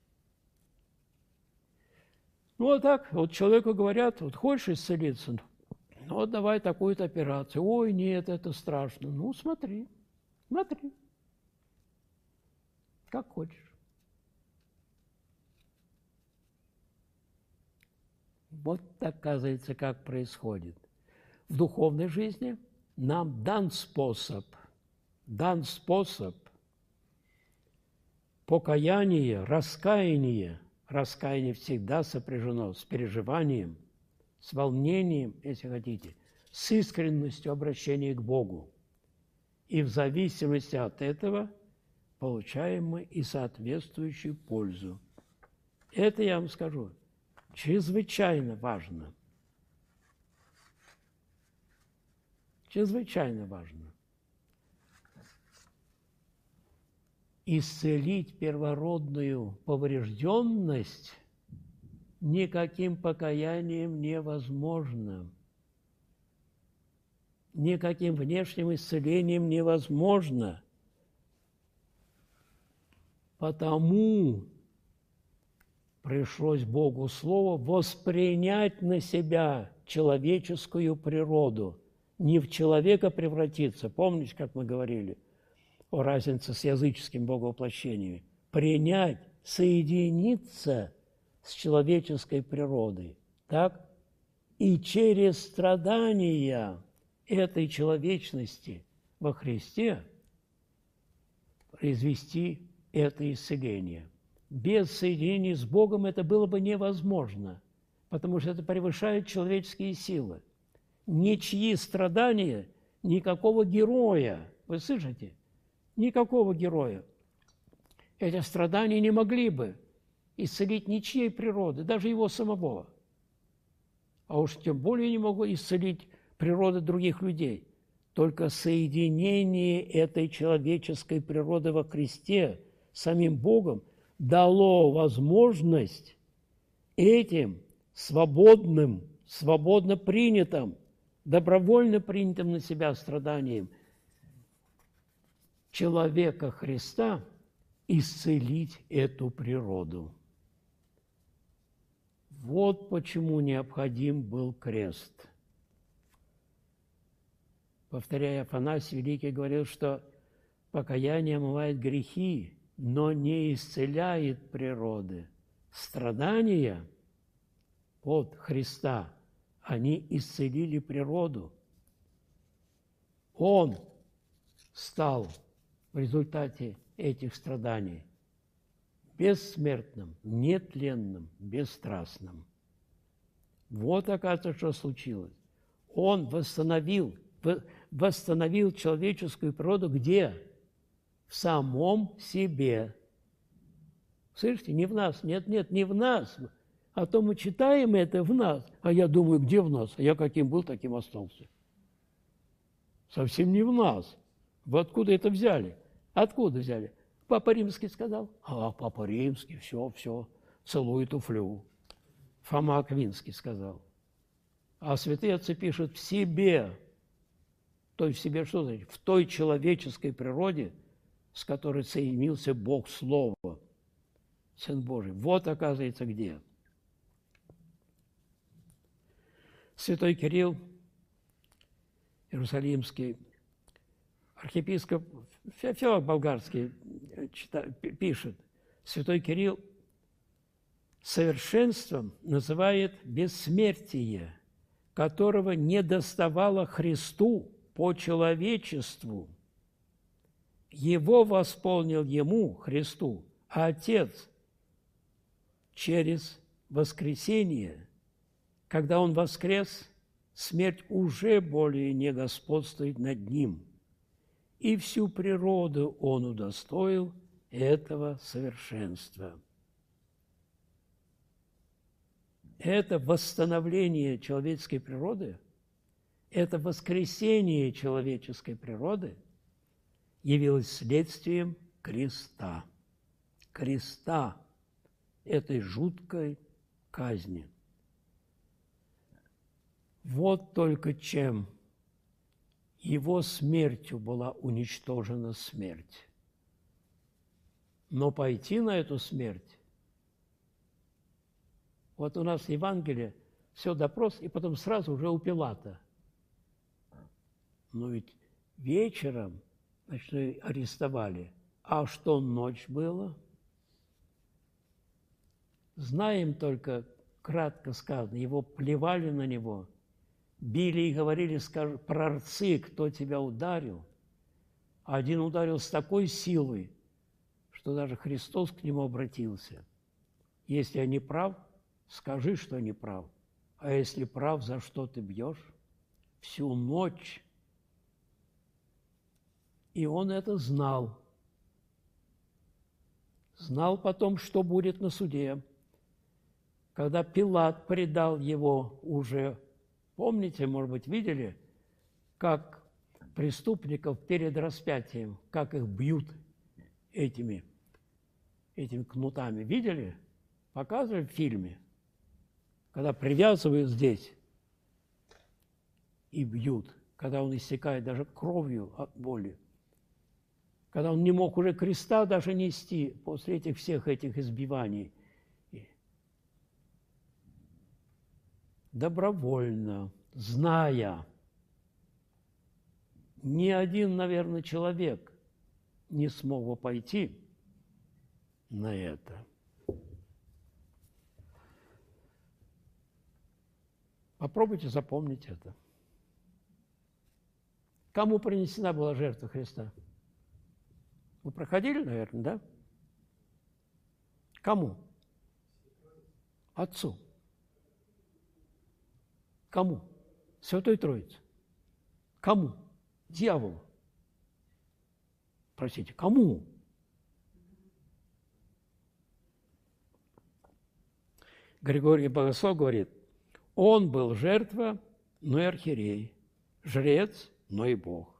Ну, вот так, вот человеку говорят, вот хочешь исцелиться, ну, вот давай такую-то операцию. Ой, нет, это страшно. Ну, смотри, как хочешь. Вот, оказывается, как происходит. В духовной жизни нам дан способ покаяния, раскаяния. Раскаяние всегда сопряжено с переживанием, с волнением, если хотите, с искренностью обращения к Богу. И в зависимости от этого получаем мы и соответствующую пользу. Это, я вам скажу, чрезвычайно важно. Чрезвычайно важно. Исцелить первородную поврежденность никаким покаянием невозможно. Никаким внешним исцелением невозможно. Потому пришлось Богу Слово воспринять на себя человеческую природу, не в человека превратиться. Помните, как мы говорили о разнице с языческим боговоплощением? Принять, соединиться с человеческой природой, так? И через страдания этой человечности во Христе произвести это исцеление. Без соединения с Богом это было бы невозможно, потому что это превышает человеческие силы. Ничьи страдания, никакого героя, вы слышите? Никакого героя. Эти страдания не могли бы исцелить ничьей природы, даже его самого. А уж тем более не могу исцелить природы других людей. Только соединение этой человеческой природы во Христе с самим Богом дало возможность этим свободным свободно принятым, добровольно принятым на себя страданием человека Христа исцелить эту природу. Вот почему необходим был крест. Повторяя, Афанасий Великий говорил, что покаяние омывает грехи, но не исцеляет природы. Страдания от Христа, они исцелили природу. Он стал в результате этих страданий бессмертным, нетленным, бесстрастным. Вот, оказывается, что случилось. Он восстановил человеческую природу где? В самом себе. Слышите, не в нас. Нет, не в нас. А то мы читаем это в нас. А я думаю, где в нас? А я каким был, таким остался. Совсем не в нас. Вы откуда это взяли? Откуда взяли? Папа Римский сказал. А, Папа Римский, все, целую туфлю. Фома Аквинский сказал. А святые отцы пишут в себе. То есть в себе что значит? В той человеческой природе, с которой соединился Бог Слово, Сын Божий. Вот, оказывается, где. Святой Кирилл, Иерусалимский, архиепископ Феофан Болгарский пишет, Святой Кирилл совершенством называет бессмертие, которого не доставало Христу по человечеству. Его восполнил ему, Христу, Отец через воскресение. Когда Он воскрес, смерть уже более не господствует над Ним. И всю природу Он удостоил этого совершенства. Это восстановление человеческой природы, это воскресение человеческой природы явилось следствием креста. Креста этой жуткой казни. Вот только чем его смертью была уничтожена смерть. Но пойти на эту смерть, вот у нас в Евангелии все допрос, и потом сразу уже у Пилата. Но ведь вечером, значит, арестовали. А что ночь была? Знаем только, кратко сказано, его плевали на него, били и говорили, прорцы, кто тебя ударил. Один ударил с такой силой, что даже Христос к нему обратился. Если я не прав, скажи, что не прав. А если прав, за что ты бьешь? Всю ночь. И он это знал. Знал потом, что будет на суде. Когда Пилат предал его уже, помните, может быть, видели, как преступников перед распятием, как их бьют этими кнутами. Видели? Показывали в фильме. Когда привязывают здесь и бьют, когда он истекает даже кровью от боли, когда он не мог уже креста даже нести после всех этих избиваний. Добровольно, зная, ни один, наверное, человек не смог бы пойти на это. Попробуйте запомнить это. Кому принесена была жертва Христа? Вы проходили, наверное, да? Кому? Отцу. Кому? Святой Троице. Кому? Дьяволу. Простите, кому? Григорий Богослов говорит, он был жертва, но и архиерей, жрец, но и Бог.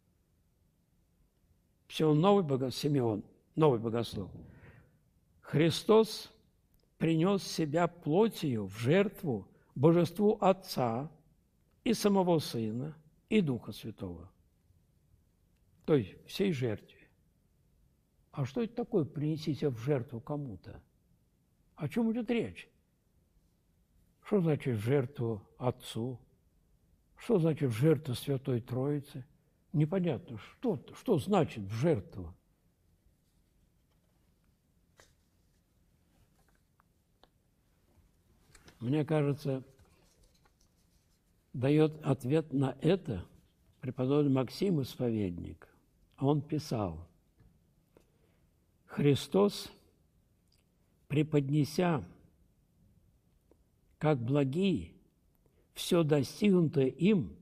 Все новый Симеон, новый богослов. Христос принес себя плотью в жертву Божеству Отца и самого Сына и Духа Святого. То есть всей жертве. А что это такое принесите в жертву кому-то? О чем идет речь? Что значит в жертву Отцу? Что значит в жертву Святой Троицы? Непонятно, что значит в жертву? Мне кажется, дает ответ на это преподобный Максим Исповедник. Он писал: «Христос, преподнеся как благие все достигнутое им,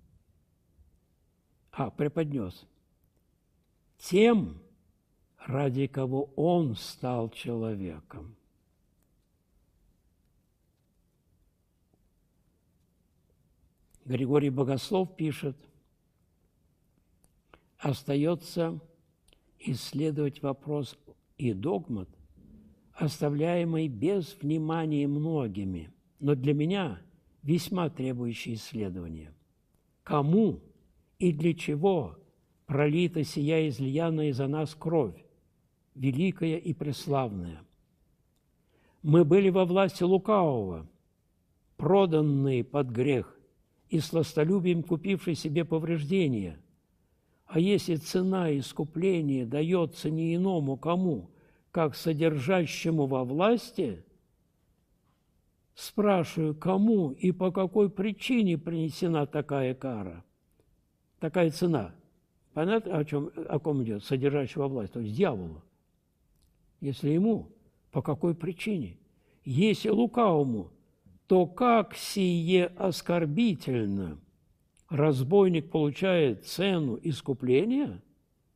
преподнес тем, ради кого Он стал человеком». Григорий Богослов пишет: остается исследовать вопрос и догмат, оставляемый без внимания многими, но для меня весьма требующий исследования. Кому и для чего пролита сия излиянная за нас кровь, великая и преславная? Мы были во власти лукавого, проданные под грех и сластолюбием купившие себе повреждения. А если цена искупления дается не иному кому, как содержащему во власти, спрашиваю, кому и по какой причине принесена такая кара, такая цена? Понятно, о ком идет? Содержащего во власти, то есть дьяволу. Если ему, по какой причине? Если лукавому, то как сие оскорбительно разбойник получает цену искупления?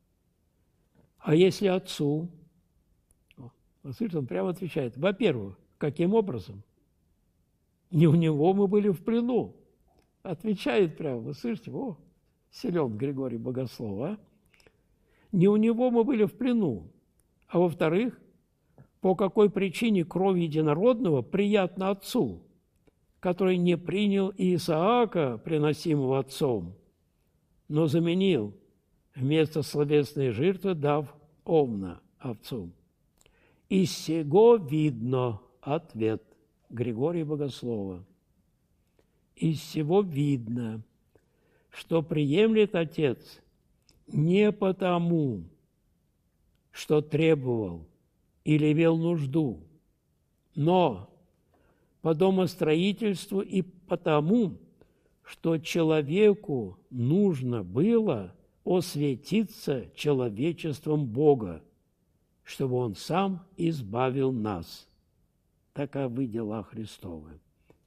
А если отцу? Слышите, он прямо отвечает: во-первых, каким образом? Не у него мы были в плену. Отвечает прямо, вы слышите, силен Григорий Богослов, а? Не у него мы были в плену. А во-вторых, по какой причине кровь единородного приятна отцу, который не принял Исаака, приносимого отцом, но заменил вместо словесной жертвы, дав овна овцу. Из сего видно ответ Григория Богослова. Из сего видно, что приемлет Отец не потому, что требовал или вел нужду, но по домостроительству и потому, что человеку нужно было осветиться человечеством Бога, чтобы Он сам избавил нас. Таковы дела Христовы.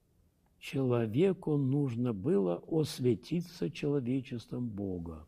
Человеку нужно было осветиться человечеством Бога.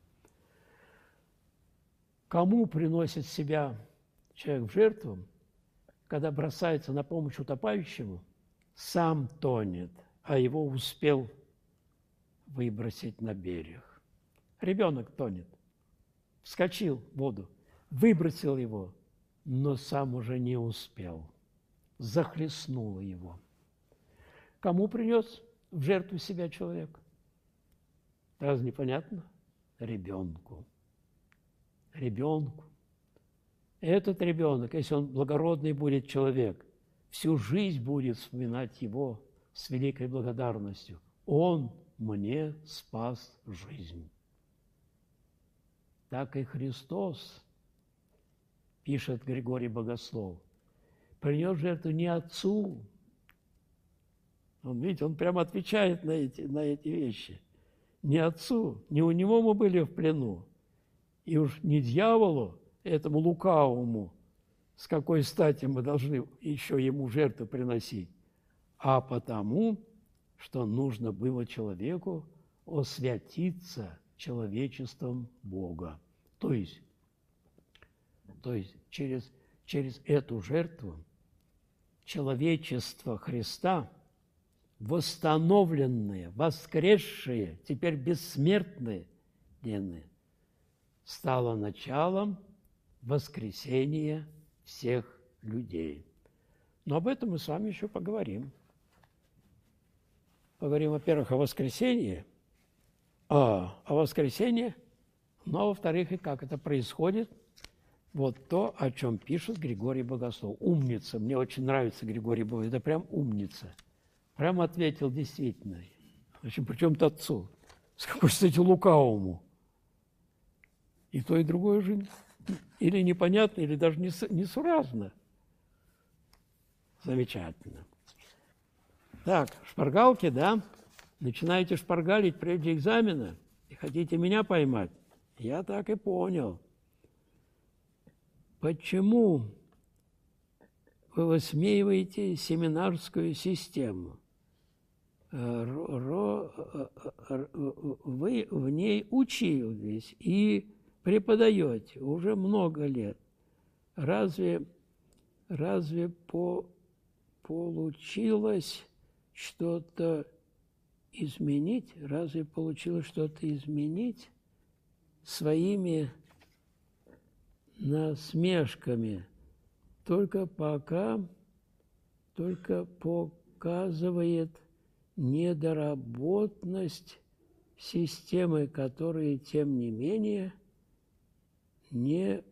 Кому приносит себя человек в жертву, когда бросается на помощь утопающему, сам тонет, а его успел выбросить на берег. Ребенок тонет, вскочил в воду, выбросил его, но сам уже не успел, захлестнуло его. Кому принес в жертву себя человек? Разве непонятно? Ребенку. Ребенку. Этот ребенок, если он благородный будет человек, всю жизнь будет вспоминать его с великой благодарностью. Он мне спас жизнь. Так и Христос, пишет Григорий Богослов, принес жертву не отцу. Он, видите, он прямо отвечает на эти вещи. Не отцу, не у него мы были в плену. И уж не дьяволу, этому лукавому, с какой стати мы должны еще ему жертву приносить, а потому, что нужно было человеку освятиться человечеством Бога. То есть через эту жертву человечество Христа, восстановленное, воскресшее, теперь бессмертное, стало началом воскресения всех людей. Но об этом мы с вами еще поговорим. поговорим, во-первых, о воскресенье, о воскресенье, но, во-вторых, и как это происходит. Вот то, о чем пишет Григорий Богослов. Умница. Мне очень нравится Григорий Богослов. Это прям умница. Прям ответил действительно. Значит, причем-то отцу. С какой, кстати, лукавому. И то, и другое же или непонятно, или даже несуразно. Замечательно. Так, шпаргалки, да? Начинаете шпаргалить прежде экзамена и хотите меня поймать? Я так и понял. Почему вы высмеиваете семинарскую систему? Вы в ней учились и преподаете уже много лет. Разве получилось что-то изменить? Разве получилось что-то изменить своими насмешками? Только показывает недоработанность системы, которые, тем не менее, не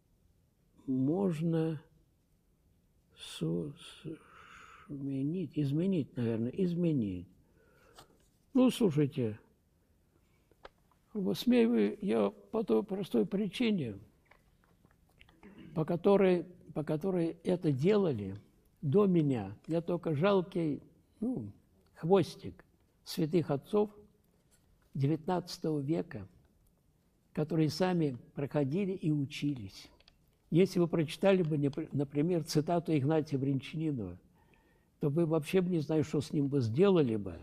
можно изменить. Ну, слушайте, высмеиваю я по той простой причине, по которой это делали до меня. Я только жалкий, хвостик святых отцов XIX века, которые сами проходили и учились. Если вы прочитали бы, например, цитату Игнатия Бринчанинова, то вы вообще бы не знали, что с ним бы сделали бы,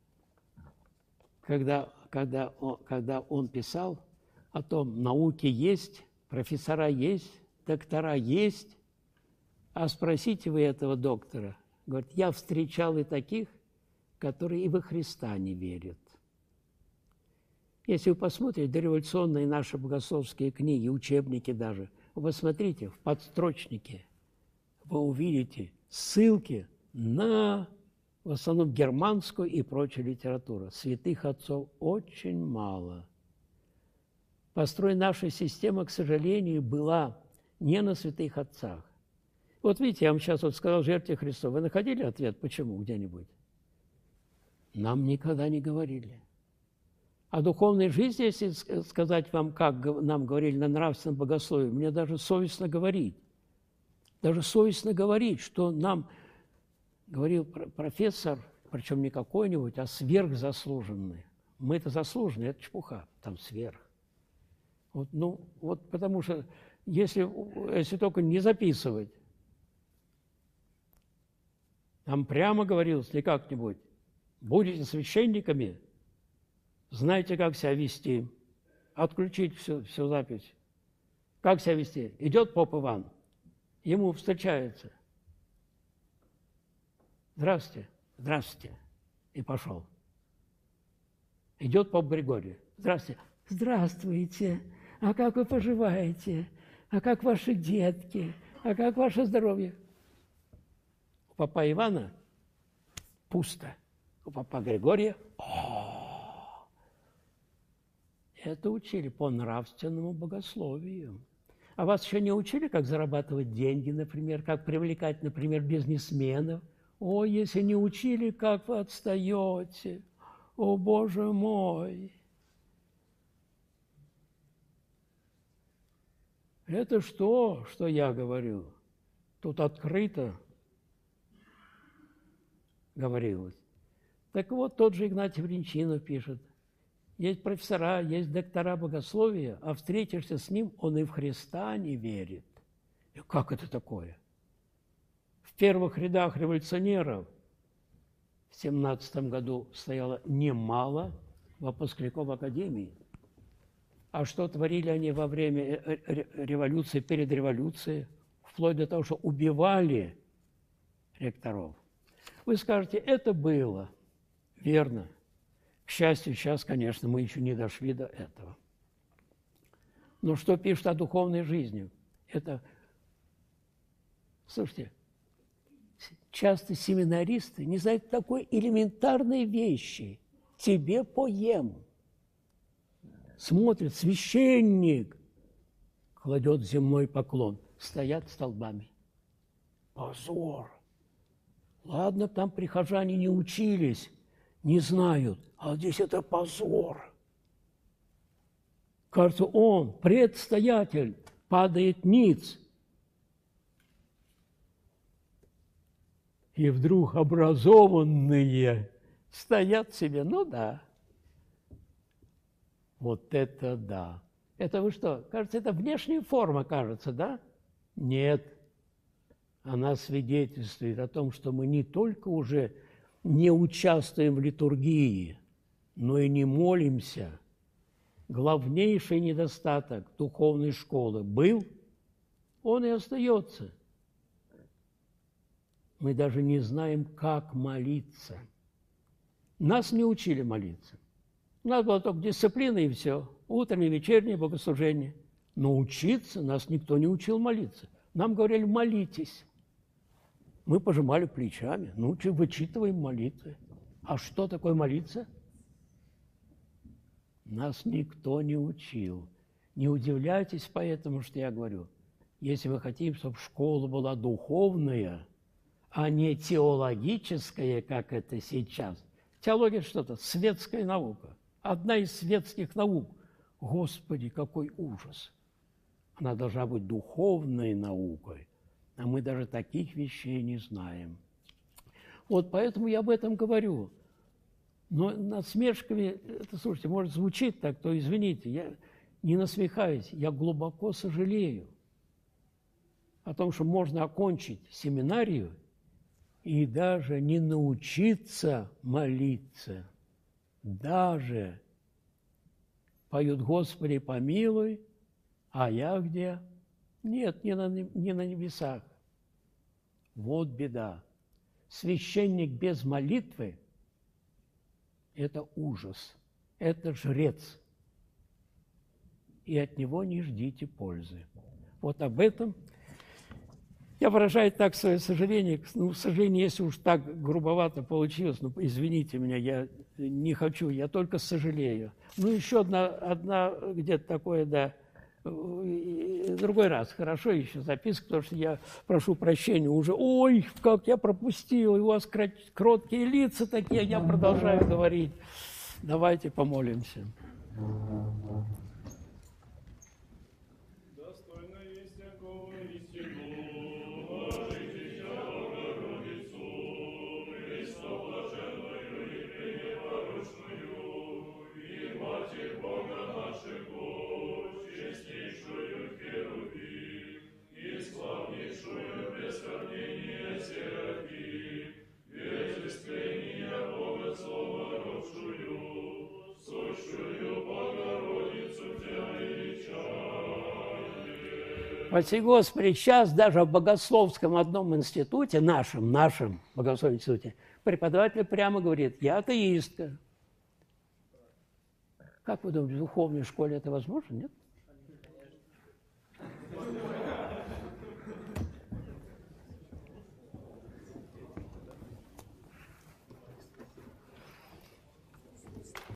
когда он писал о том, науки есть, профессора есть, доктора есть, а спросите вы этого доктора, говорит, я встречал и таких, которые и во Христа не верят. Если вы посмотрите дореволюционные наши богословские книги, учебники даже, вы смотрите, в подстрочнике вы увидите ссылки на, в основном, германскую и прочую литературу. Святых отцов очень мало. Построй наша система, к сожалению, была не на святых отцах. Вот видите, я вам сейчас сказал жертве Христовой. Вы находили ответ, почему где-нибудь? Нам никогда не говорили. О духовной жизни, если сказать вам, как нам говорили на нравственном богословии, мне даже совестно говорить. Даже совестно говорить, что нам говорил профессор, причем не какой-нибудь, а сверхзаслуженный. Мы-то заслуженные, это чепуха, там сверх. Вот потому что, если только не записывать, там прямо говорилось, не как-нибудь, будете священниками, знаете, как себя вести, отключить всю запись. Как себя вести? Идет поп Иван, ему встречается. Здравствуйте, здравствуйте. И пошел. Идет поп Григорий. Здравствуйте. Здравствуйте. А как вы поживаете? А как ваши детки? А как ваше здоровье? У попа Ивана пусто. У попа Григория это учили по нравственному богословию. А вас еще не учили, как зарабатывать деньги, например, как привлекать, например, бизнесменов? О, если не учили, как вы отстаете! О, Боже мой! Это что я говорю? Тут открыто говорилось. Так вот, тот же Игнатий Бринчанинов пишет. Есть профессора, есть доктора богословия, а встретишься с ним, он и в Христа не верит. И как это такое? В первых рядах революционеров в 17 году стояло немало выпускников академии. А что творили они во время революции, перед революцией, вплоть до того, что убивали ректоров? Вы скажете, это было. Верно. К счастью, сейчас, конечно, мы еще не дошли до этого. Но что пишет о духовной жизни? Это, слушайте, часто семинаристы не знают такой элементарной вещи. Тебе поем. Смотрит, священник кладет земной поклон. Стоят столбами. Позор. Ладно, там прихожане не учились, не знают, а здесь это позор. Кажется, он, предстоятель, падает ниц. И вдруг образованные стоят себе, ну да. Вот это да. Это вы что, кажется, это внешняя форма, кажется, да? Нет. Она свидетельствует о том, что мы не только уже не участвуем в литургии, но и не молимся. Главнейший недостаток духовной школы был, он и остается. Мы даже не знаем, как молиться. Нас не учили молиться. У нас была только дисциплина и все. Утреннее, вечернее богослужение. Но учиться нас никто не учил молиться. Нам говорили, молитесь. Мы пожимали плечами. Ну, вычитываем молитвы. А что такое молиться? Нас никто не учил. Не удивляйтесь поэтому, что я говорю. Если мы хотим, чтобы школа была духовная, а не теологическая, как это сейчас. Теология – что-то, светская наука. Одна из светских наук. Господи, какой ужас! Она должна быть духовной наукой, а мы даже таких вещей не знаем. Вот поэтому я об этом говорю. Но насмешками, это, слушайте, может звучит так, то извините, я не насмехаюсь, я глубоко сожалею о том, что можно окончить семинарию и даже не научиться молиться. Даже поют «Господи, помилуй», а я где? Нет, не на небесах. Вот беда. Священник без молитвы – это ужас, это жрец. И от него не ждите пользы. Вот об этом я выражаю так свое сожаление. Ну, к сожалению, если уж так грубовато получилось, ну, извините меня, я не хочу, я только сожалею. Ну, еще одна где-то такое, да, другой раз, хорошо, еще записка, потому что я прошу прощения уже. Ой, как я пропустил, у вас кроткие лица такие, я продолжаю говорить. Давайте помолимся. Спаси Господи, сейчас даже в богословском одном институте, нашем богословском институте, преподаватель прямо говорит, я атеистка. Как вы думаете, в духовной школе это возможно, нет?